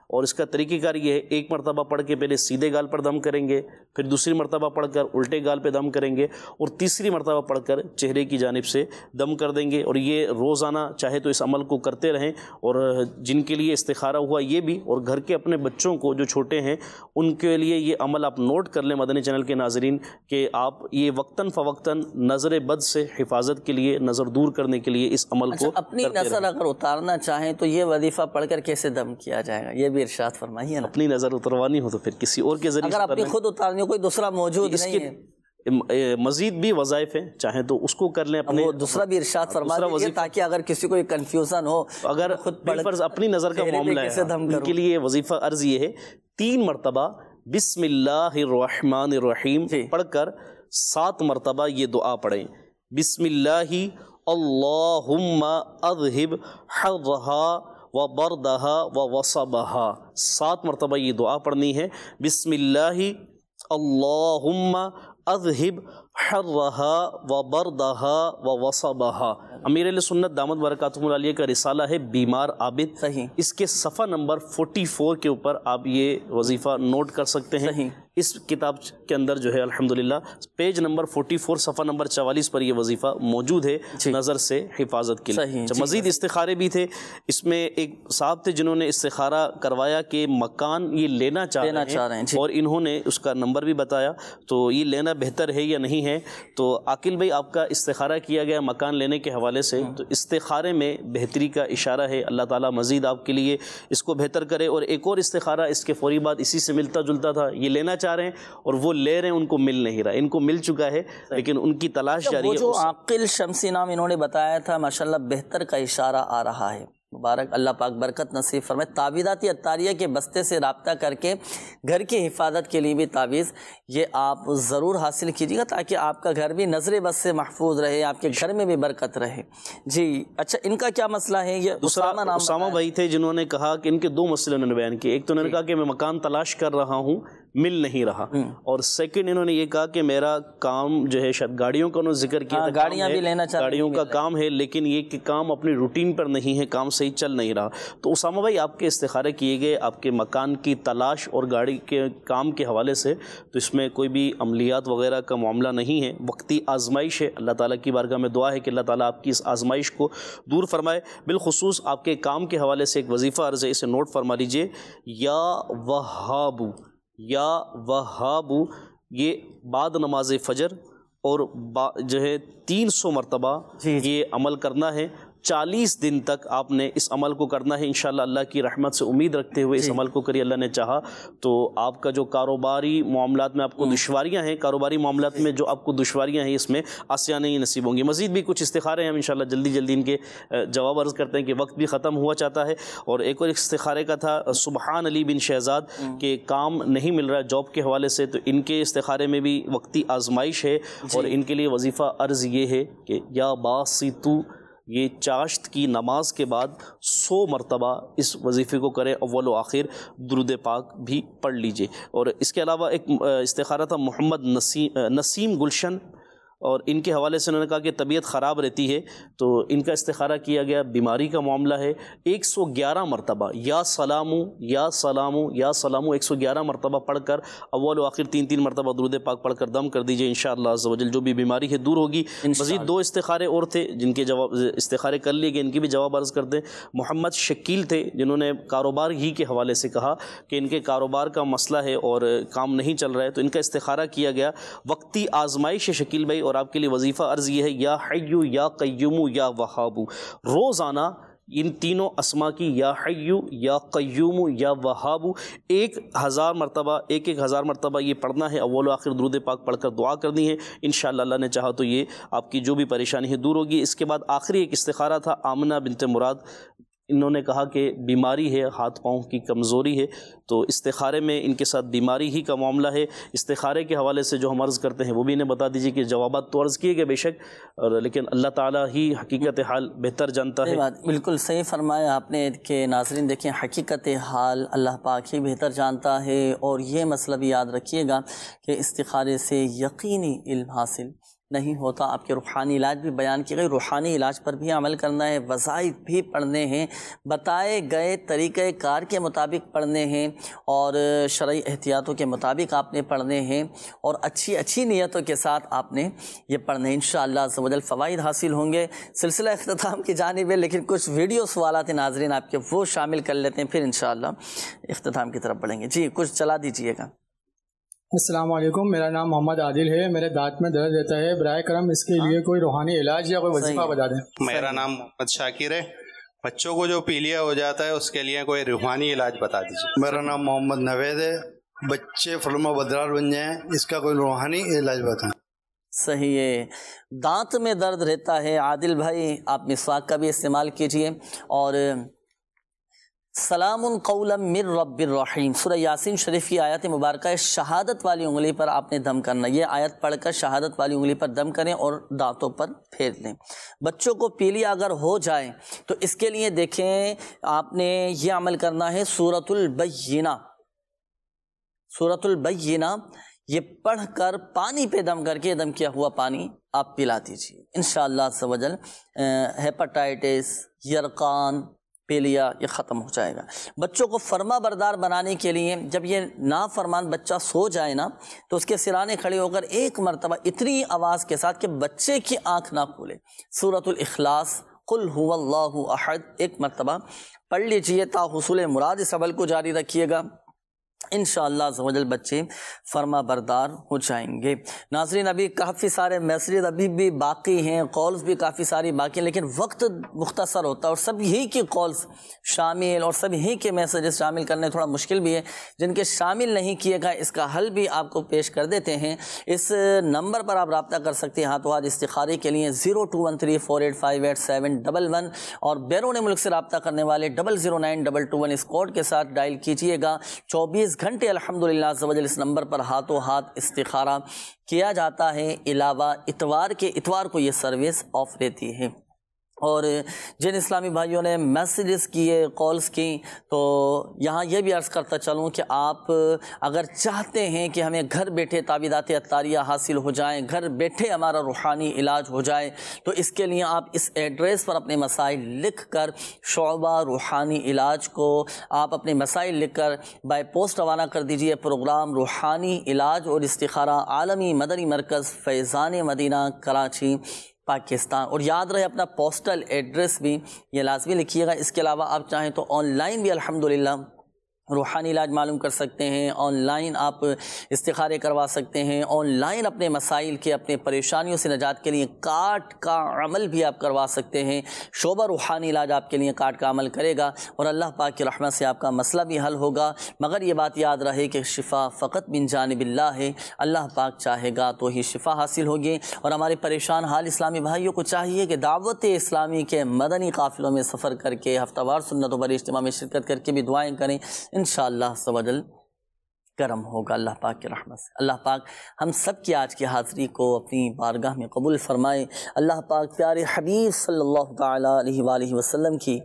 اور اس کا طریقہ کار یہ ہے، ایک مرتبہ پڑھ کے پہلے سیدھے گال پر دم کریں گے، پھر دوسری مرتبہ پڑھ کر الٹے گال پہ دم کریں گے، اور تیسری مرتبہ پڑھ کر چہرے کی جانب سے دم کر دیں گے. اور یہ روزانہ چاہے تو اس عمل کو کرتے رہیں. اور جن کے لیے استخارہ ہوا یہ بھی، اور گھر کے اپنے بچوں کو جو چھوٹے ہیں ان کے لیے یہ عمل آپ نوٹ کر لیں مدنی چینل کے ناظرین، کہ آپ یہ وقتاً فوقتاً نظر بد سے حفاظت کے لیے، نظر دور کرنے کے لیے اس عمل کو اپنی نظر اگر اتارنا چاہیں تو یہ وظیفہ پڑھ کر کیسے دم کیا جائے گا، یہ بھی ارشاد فرمائیے نا. اپنی نظر اتروانی ہو تو پھر کسی اور کے ذریعے، اگر اپنی خود اتارنی ہو، کوئی دوسرا موجود نہیں ہے. مزید بھی وظائف ہیں، چاہیں تو اس کو کر لیں. اپنے دوسرا بھی ارشاد فرما دیجیے تاکہ اگر کسی کو کنفیوژن ہو، اگر خود فرض اپنی نظر کا معاملہ ہے ان کے لیے وظیفہ عرض یہ ہے 3 مرتبہ بسم اللہ الرحمن الرحیم پڑھ کر 7 مرتبہ یہ دعا پڑھیں. بسم اللہ اللہم اذہب حرہا وبردہا ووصبہا، 7 مرتبہ یہ دعا پڑھنی ہے. بسم اللہ اللہم اذہب حرہا وبردہا ووصبہا. امیر اہل سنت دامت برکاتہم العالیہ کا رسالہ ہے بیمار عابد، صحیح، اس کے صفحہ نمبر 44 کے اوپر آپ یہ وظیفہ نوٹ کر سکتے ہیں. صحیح. اس کتاب کے اندر جو ہے الحمدللہ پیج نمبر 44 صفحہ نمبر 44 پر یہ وظیفہ موجود ہے نظر سے حفاظت کے لیے. مزید استخارے بھی تھے اس میں. ایک صاحب تھے جنہوں نے استخارہ کروایا کہ مکان یہ لینا چاہ رہے ہیں اور انہوں نے اس کا نمبر بھی بتایا، تو یہ لینا بہتر ہے یا نہیں ہے. تو عاقل بھائی آپ کا استخارہ کیا گیا مکان لینے کے حوالے سے، تو استخارے میں بہتری کا اشارہ ہے. اللہ تعالیٰ مزید آپ کے لیے اس کو بہتر کرے. اور ایک اور استخارہ اس کے فوری بعد اسی سے ملتا جلتا تھا، یہ لینا چاہ رہے ہیں اور وہ لے رہے ہیں، ان کو مل نہیں رہا. ان کو مل چکا ہے لیکن ان کی تلاش جاری ہے. جو عاقل شمسی نام انہوں نے بتایا تھا، ماشاءاللہ بہتر کا اشارہ آ رہا ہے. مبارک، اللہ پاک برکت نصیب فرمائے. تعویذات عطاریہ کے بستے سے رابطہ کر کے گھر کی حفاظت کے لیے بھی تعویذ یہ آپ ضرور حاصل کیجیے گا تاکہ آپ کا گھر بھی نظر بد سے محفوظ رہے، آپ کے گھر میں بھی برکت رہے. جی اچھا، ان کا کیا مسئلہ ہے؟ یہ اسامہ بھائی تھے جنہوں نے کہا کہ ان کے 2 مسئلے انہوں نے بیان کیے. ایک تو انہوں نے کہا کہ میں مکان تلاش کر رہا ہوں، مل نہیں رہا، اور سیکنڈ انہوں نے یہ کہا کہ میرا کام جو ہے شاید گاڑیوں کا انہوں نے ذکر کیا، گاڑیاں بھی لینا چاہتے ہیں، گاڑیوں کا کام ہے، لیکن یہ کہ کام اپنی روٹین پر نہیں ہے، کام صحیح چل نہیں رہا. تو اسامہ بھائی آپ کے استخارے کیے گئے آپ کے مکان کی تلاش اور گاڑی کے کام کے حوالے سے، تو اس میں کوئی بھی عملیات وغیرہ کا معاملہ نہیں ہے، وقتی آزمائش ہے. اللہ تعالیٰ کی بارگاہ میں دعا ہے کہ اللہ تعالیٰ آپ کی اس آزمائش کو دور فرمائے. بالخصوص آپ کے کام کے حوالے سے ایک وظیفہ عرض ہے، اسے نوٹ فرما لیجئے. یا وہابو، یا وہابو، یہ بعد نماز فجر اور جو ہے 300 مرتبہ یہ عمل کرنا ہے. 40 دن تک آپ نے اس عمل کو کرنا ہے. انشاءاللہ اللہ کی رحمت سے امید رکھتے ہوئے اس عمل کو کریے. اللہ نے چاہا تو آپ کا جو کاروباری معاملات میں آپ کو دشواریاں ہیں، کاروباری معاملات میں جو آپ کو دشواریاں ہیں، اس میں آسانیاں نصیب ہوں گی. مزید بھی کچھ استخارے ہیں، ہم انشاءاللہ جلدی جلدی ان کے جواب عرض کرتے ہیں کہ وقت بھی ختم ہوا چاہتا ہے. اور ایک اور استخارے کا تھا سبحان علی بن شہزاد کے کام نہیں مل رہا جاب کے حوالے سے، تو ان کے استخارے میں بھی وقتی آزمائش ہے. اور ان کے لیے وظیفہ عرض یہ ہے کہ یا باسطو، یہ چاشت کی نماز کے بعد 100 مرتبہ اس وظیفے کو کریں، اول و آخر درود پاک بھی پڑھ لیجئے. اور اس کے علاوہ ایک استخارہ تھا محمد نسیم گلشن، اور ان کے حوالے سے انہوں نے کہا کہ طبیعت خراب رہتی ہے، تو ان کا استخارہ کیا گیا، بیماری کا معاملہ ہے. 111 مرتبہ یا سلامو یا سلامو یا سلامو 111 مرتبہ پڑھ کر اول و آخر 3 مرتبہ درود پاک پڑھ کر دم کر دیجئے. انشاءاللہ عز و جل جو بھی بیماری ہے دور ہوگی. مزید 2 استخارے اور تھے جن کے جواب استخارے کر لیے گئے، ان کی بھی جواب عرض کرتے ہیں. محمد شکیل تھے جنہوں نے کاروبار ہی کے حوالے سے کہا کہ ان کے کاروبار کا مسئلہ ہے اور کام نہیں چل رہا ہے، تو ان کا استخارہ کیا گیا. وقتی آزمائش ہے شکیل بھائی، اور آپ کے لیے وظیفہ عرض یہ ہے یا حیو یا قیوم یا وہاب. روزانہ ان تینوں اسما کی یا حیو یا قیوم یا وہاب 1000 مرتبہ 1000 مرتبہ یہ پڑھنا ہے. اول و آخر درود پاک پڑھ کر دعا کرنی ہے. انشاءاللہ اللہ نے چاہا تو یہ آپ کی جو بھی پریشانی ہے دور ہوگی. اس کے بعد آخری ایک استخارہ تھا آمنہ بنت مراد. انہوں نے کہا کہ بیماری ہے، ہاتھ پاؤں کی کمزوری ہے، تو استخارے میں ان کے ساتھ بیماری ہی کا معاملہ ہے. استخارے کے حوالے سے جو ہم عرض کرتے ہیں وہ بھی انہیں بتا دیجیے کہ جوابات تو عرض کیے گئے بے شک، لیکن اللہ تعالیٰ ہی حقیقت حال بہتر جانتا ہے. بالکل صحیح فرمایا آپ نے کہ ناظرین دیکھیں حقیقت حال اللہ پاک ہی بہتر جانتا ہے. اور یہ مسئلہ بھی یاد رکھیے گا کہ استخارے سے یقینی علم حاصل نہیں ہوتا. آپ کے روحانی علاج بھی بیان کیے گئے. روحانی علاج پر بھی عمل کرنا ہے, وظائف بھی پڑھنے ہیں, بتائے گئے طریقہ کار کے مطابق پڑھنے ہیں اور شرعی احتیاطوں کے مطابق آپ نے پڑھنے ہیں اور اچھی اچھی نیتوں کے ساتھ آپ نے یہ پڑھنے ہیں. انشاءاللہ عز و جل فوائد حاصل ہوں گے. سلسلہ اختتام کی جانب ہے, لیکن کچھ ویڈیو سوالات ناظرین آپ کے وہ شامل کر لیتے ہیں, پھر انشاءاللہ اختتام کی طرف بڑھیں گے. جی کچھ چلا دیجئے گا. السلام علیکم, میرا نام محمد عادل ہے. میرے دانت میں درد رہتا ہے, برائے کرم اس کے لیے کوئی روحانی علاج یا کوئی وظیفہ بتا دیں. میرا نام محمد شاکر ہے. بچوں کو جو پیلیا ہو جاتا ہے اس کے لیے کوئی روحانی علاج بتا دیجیے. میرا نام محمد نوید ہے. بچے فرما بدرار بن جائیں, اس کا کوئی روحانی علاج بتائیں. صحیح ہے. دانت میں درد رہتا ہے عادل بھائی, آپ مسواک کا بھی استعمال کیجئے. اور سلام قولا من رب الرحیم, سورہ یاسین شریف کی آیت مبارکہ شہادت والی انگلی پر آپ نے دم کرنا. یہ آیت پڑھ کر شہادت والی انگلی پر دم کریں اور دانتوں پر پھیر لیں. بچوں کو پیلیا اگر ہو جائے تو اس کے لیے دیکھیں آپ نے یہ عمل کرنا ہے. سورۃ البینہ, سورۃ البینہ یہ پڑھ کر پانی پہ دم کر کے, دم کیا ہوا پانی آپ پلا دیجیے. انشاءاللہ عز و جل ہیپاٹائٹس, یرقان, پیلیا یہ ختم ہو جائے گا. بچوں کو فرما بردار بنانے کے لیے جب یہ نافرمان بچہ سو جائے نا تو اس کے سرانے کھڑے ہو کر ایک مرتبہ اتنی آواز کے ساتھ کہ بچے کی آنکھ نہ کھولے سورۃ الاخلاص قل هو اللہ احد ایک مرتبہ پڑھ لیجئے تا حصول مراد اس عمل کو جاری رکھیے گا. انشاءاللہ عز و جل بچے فرما بردار ہو جائیں گے. ناظرین ابھی کافی سارے میسیجز ابھی بھی باقی ہیں, کالز بھی کافی ساری باقی ہیں, لیکن وقت مختصر ہوتا ہے اور سب ہی کی کالز شامل اور سب ہی کے میسیجز شامل کرنے تھوڑا مشکل بھی ہے. جن کے شامل نہیں کیے گا اس کا حل بھی آپ کو پیش کر دیتے ہیں. اس نمبر پر آپ رابطہ کر سکتے ہیں ہاتھوں ہاتھ استخارے کے لیے 0213485811 اور بیرون ملک سے رابطہ کرنے والے 0092221 اس کوڈ کے ساتھ ڈائل کیجئے گا. 24 گھنٹے الحمدللہ عز و جل اس نمبر پر ہاتھوں ہاتھ استخارہ کیا جاتا ہے. علاوہ اتوار کے اتوار کو یہ سروس آف رہتی ہے. اور جن اسلامی بھائیوں نے میسیجز کیے, کالز کی, تو یہاں یہ بھی عرض کرتا چلوں کہ آپ اگر چاہتے ہیں کہ ہمیں گھر بیٹھے تعویذات عطاریہ حاصل ہو جائیں, گھر بیٹھے ہمارا روحانی علاج ہو جائے, تو اس کے لیے آپ اس ایڈریس پر اپنے مسائل لکھ کر شعبہ روحانی علاج کو آپ اپنے مسائل لکھ کر بائی پوسٹ روانہ کر دیجئے. پروگرام روحانی علاج اور استخارہ, عالمی مدنی مرکز, فیضان مدینہ, کراچی, پاکستان. اور یاد رہے اپنا پوسٹل ایڈریس بھی یہ لازمی لکھیے گا. اس کے علاوہ آپ چاہیں تو آن لائن بھی الحمدللہ روحانی علاج معلوم کر سکتے ہیں, آن لائن آپ استخارے کروا سکتے ہیں, آن لائن اپنے مسائل کے, اپنے پریشانیوں سے نجات کے لیے کارڈ کا عمل بھی آپ کروا سکتے ہیں. شعبہ روحانی علاج آپ کے لیے کارڈ کا عمل کرے گا اور اللہ پاک کی رحمت سے آپ کا مسئلہ بھی حل ہوگا. مگر یہ بات یاد رہے کہ شفا فقط من جانب اللہ ہے, اللہ پاک چاہے گا تو ہی شفا حاصل ہوگی. اور ہمارے پریشان حال اسلامی بھائیوں کو چاہیے کہ دعوت اسلامی کے مدنی قافلوں میں سفر کر کے, ہفتہ وار سنتوں پر اجتماع میں شرکت کر کے بھی دعائیں کریں. انشاءاللہ عز و جل کرم ہوگا اللہ پاک کی رحمت سے. اللہ پاک ہم سب کی آج کی حاضری کو اپنی بارگاہ میں قبول فرمائے. اللہ پاک پیارے حبیب صلی اللہ تعالی علیہ وآلہ وسلم کی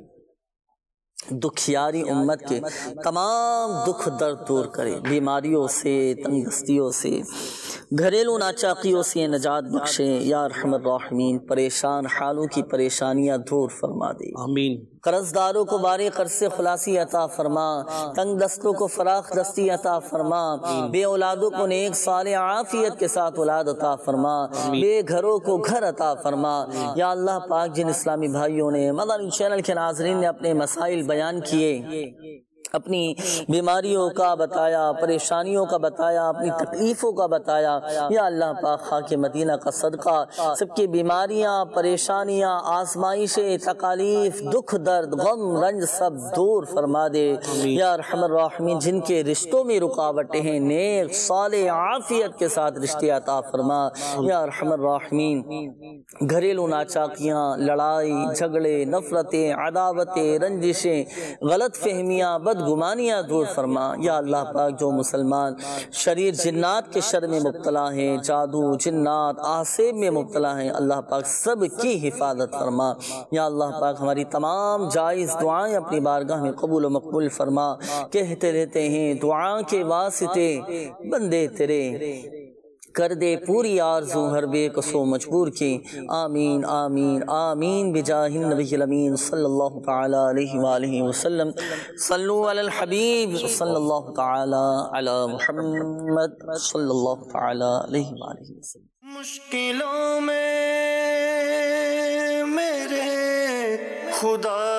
دکھیاری امت کے تمام دکھ درد دور کرے, بیماریوں سے, تنگ دستیوں سے, گھریلو ناچاقیوں سے نجات بخشے. یا ارحم الراحمین پریشان حالوں کی پریشانیاں دور فرما دے, آمین. قرض داروں کو بارے قرض سے خلاصی عطا فرما, تنگ دستوں کو فراخ دستی عطا فرما, بے اولادوں کو نیک صالح عافیت کے ساتھ اولاد عطا فرما, بے گھروں کو گھر عطا فرما. یا اللہ پاک جن اسلامی بھائیوں نے مدنی چینل کے ناظرین نے اپنے مسائل بیان کیے, اپنی بیماریوں کا بتایا, پریشانیوں کا بتایا, اپنی تکلیفوں کا بتایا, یا اللہ پاک خاک مدینہ کا صدقہ سب کی بیماریاں, پریشانیاں, آزمائشیں, تکالیف, دکھ درد, غم رنج سب دور فرما دے. یا ارحم الراحمین جن کے رشتوں میں رکاوٹیں ہیں نیک صالح عافیت کے ساتھ رشتے عطا فرما. یا ارحم الراحمین گھریلو ناچاکیاں, لڑائی جھگڑے, نفرتیں, عداوتیں, رنجشیں, غلط فہمیاں, بدگمانیاں دور فرما. یا اللہ پاک جو مسلمان شریر جنات کے شر میں مبتلا ہیں, جادو جنات آسیب میں مبتلا ہیں, اللہ پاک سب کی حفاظت فرما. یا اللہ پاک ہماری تمام جائز دعائیں اپنی بارگاہ میں قبول و مقبول فرما. کہتے رہتے ہیں دعا کے واسطے بندے تیرے کر دے پوری آرزو ہر بے کسو مجبور کی، آمین آمین آمین بجاہ النبی الامین صلی اللہ تعالی علیہ وآلہ وسلم۔ صلو علی الحبیب صلی اللہ تعالی علی محمد صلی اللہ تعالی علیہ وآلہ وسلم۔ مشکلوں میں میرے خدا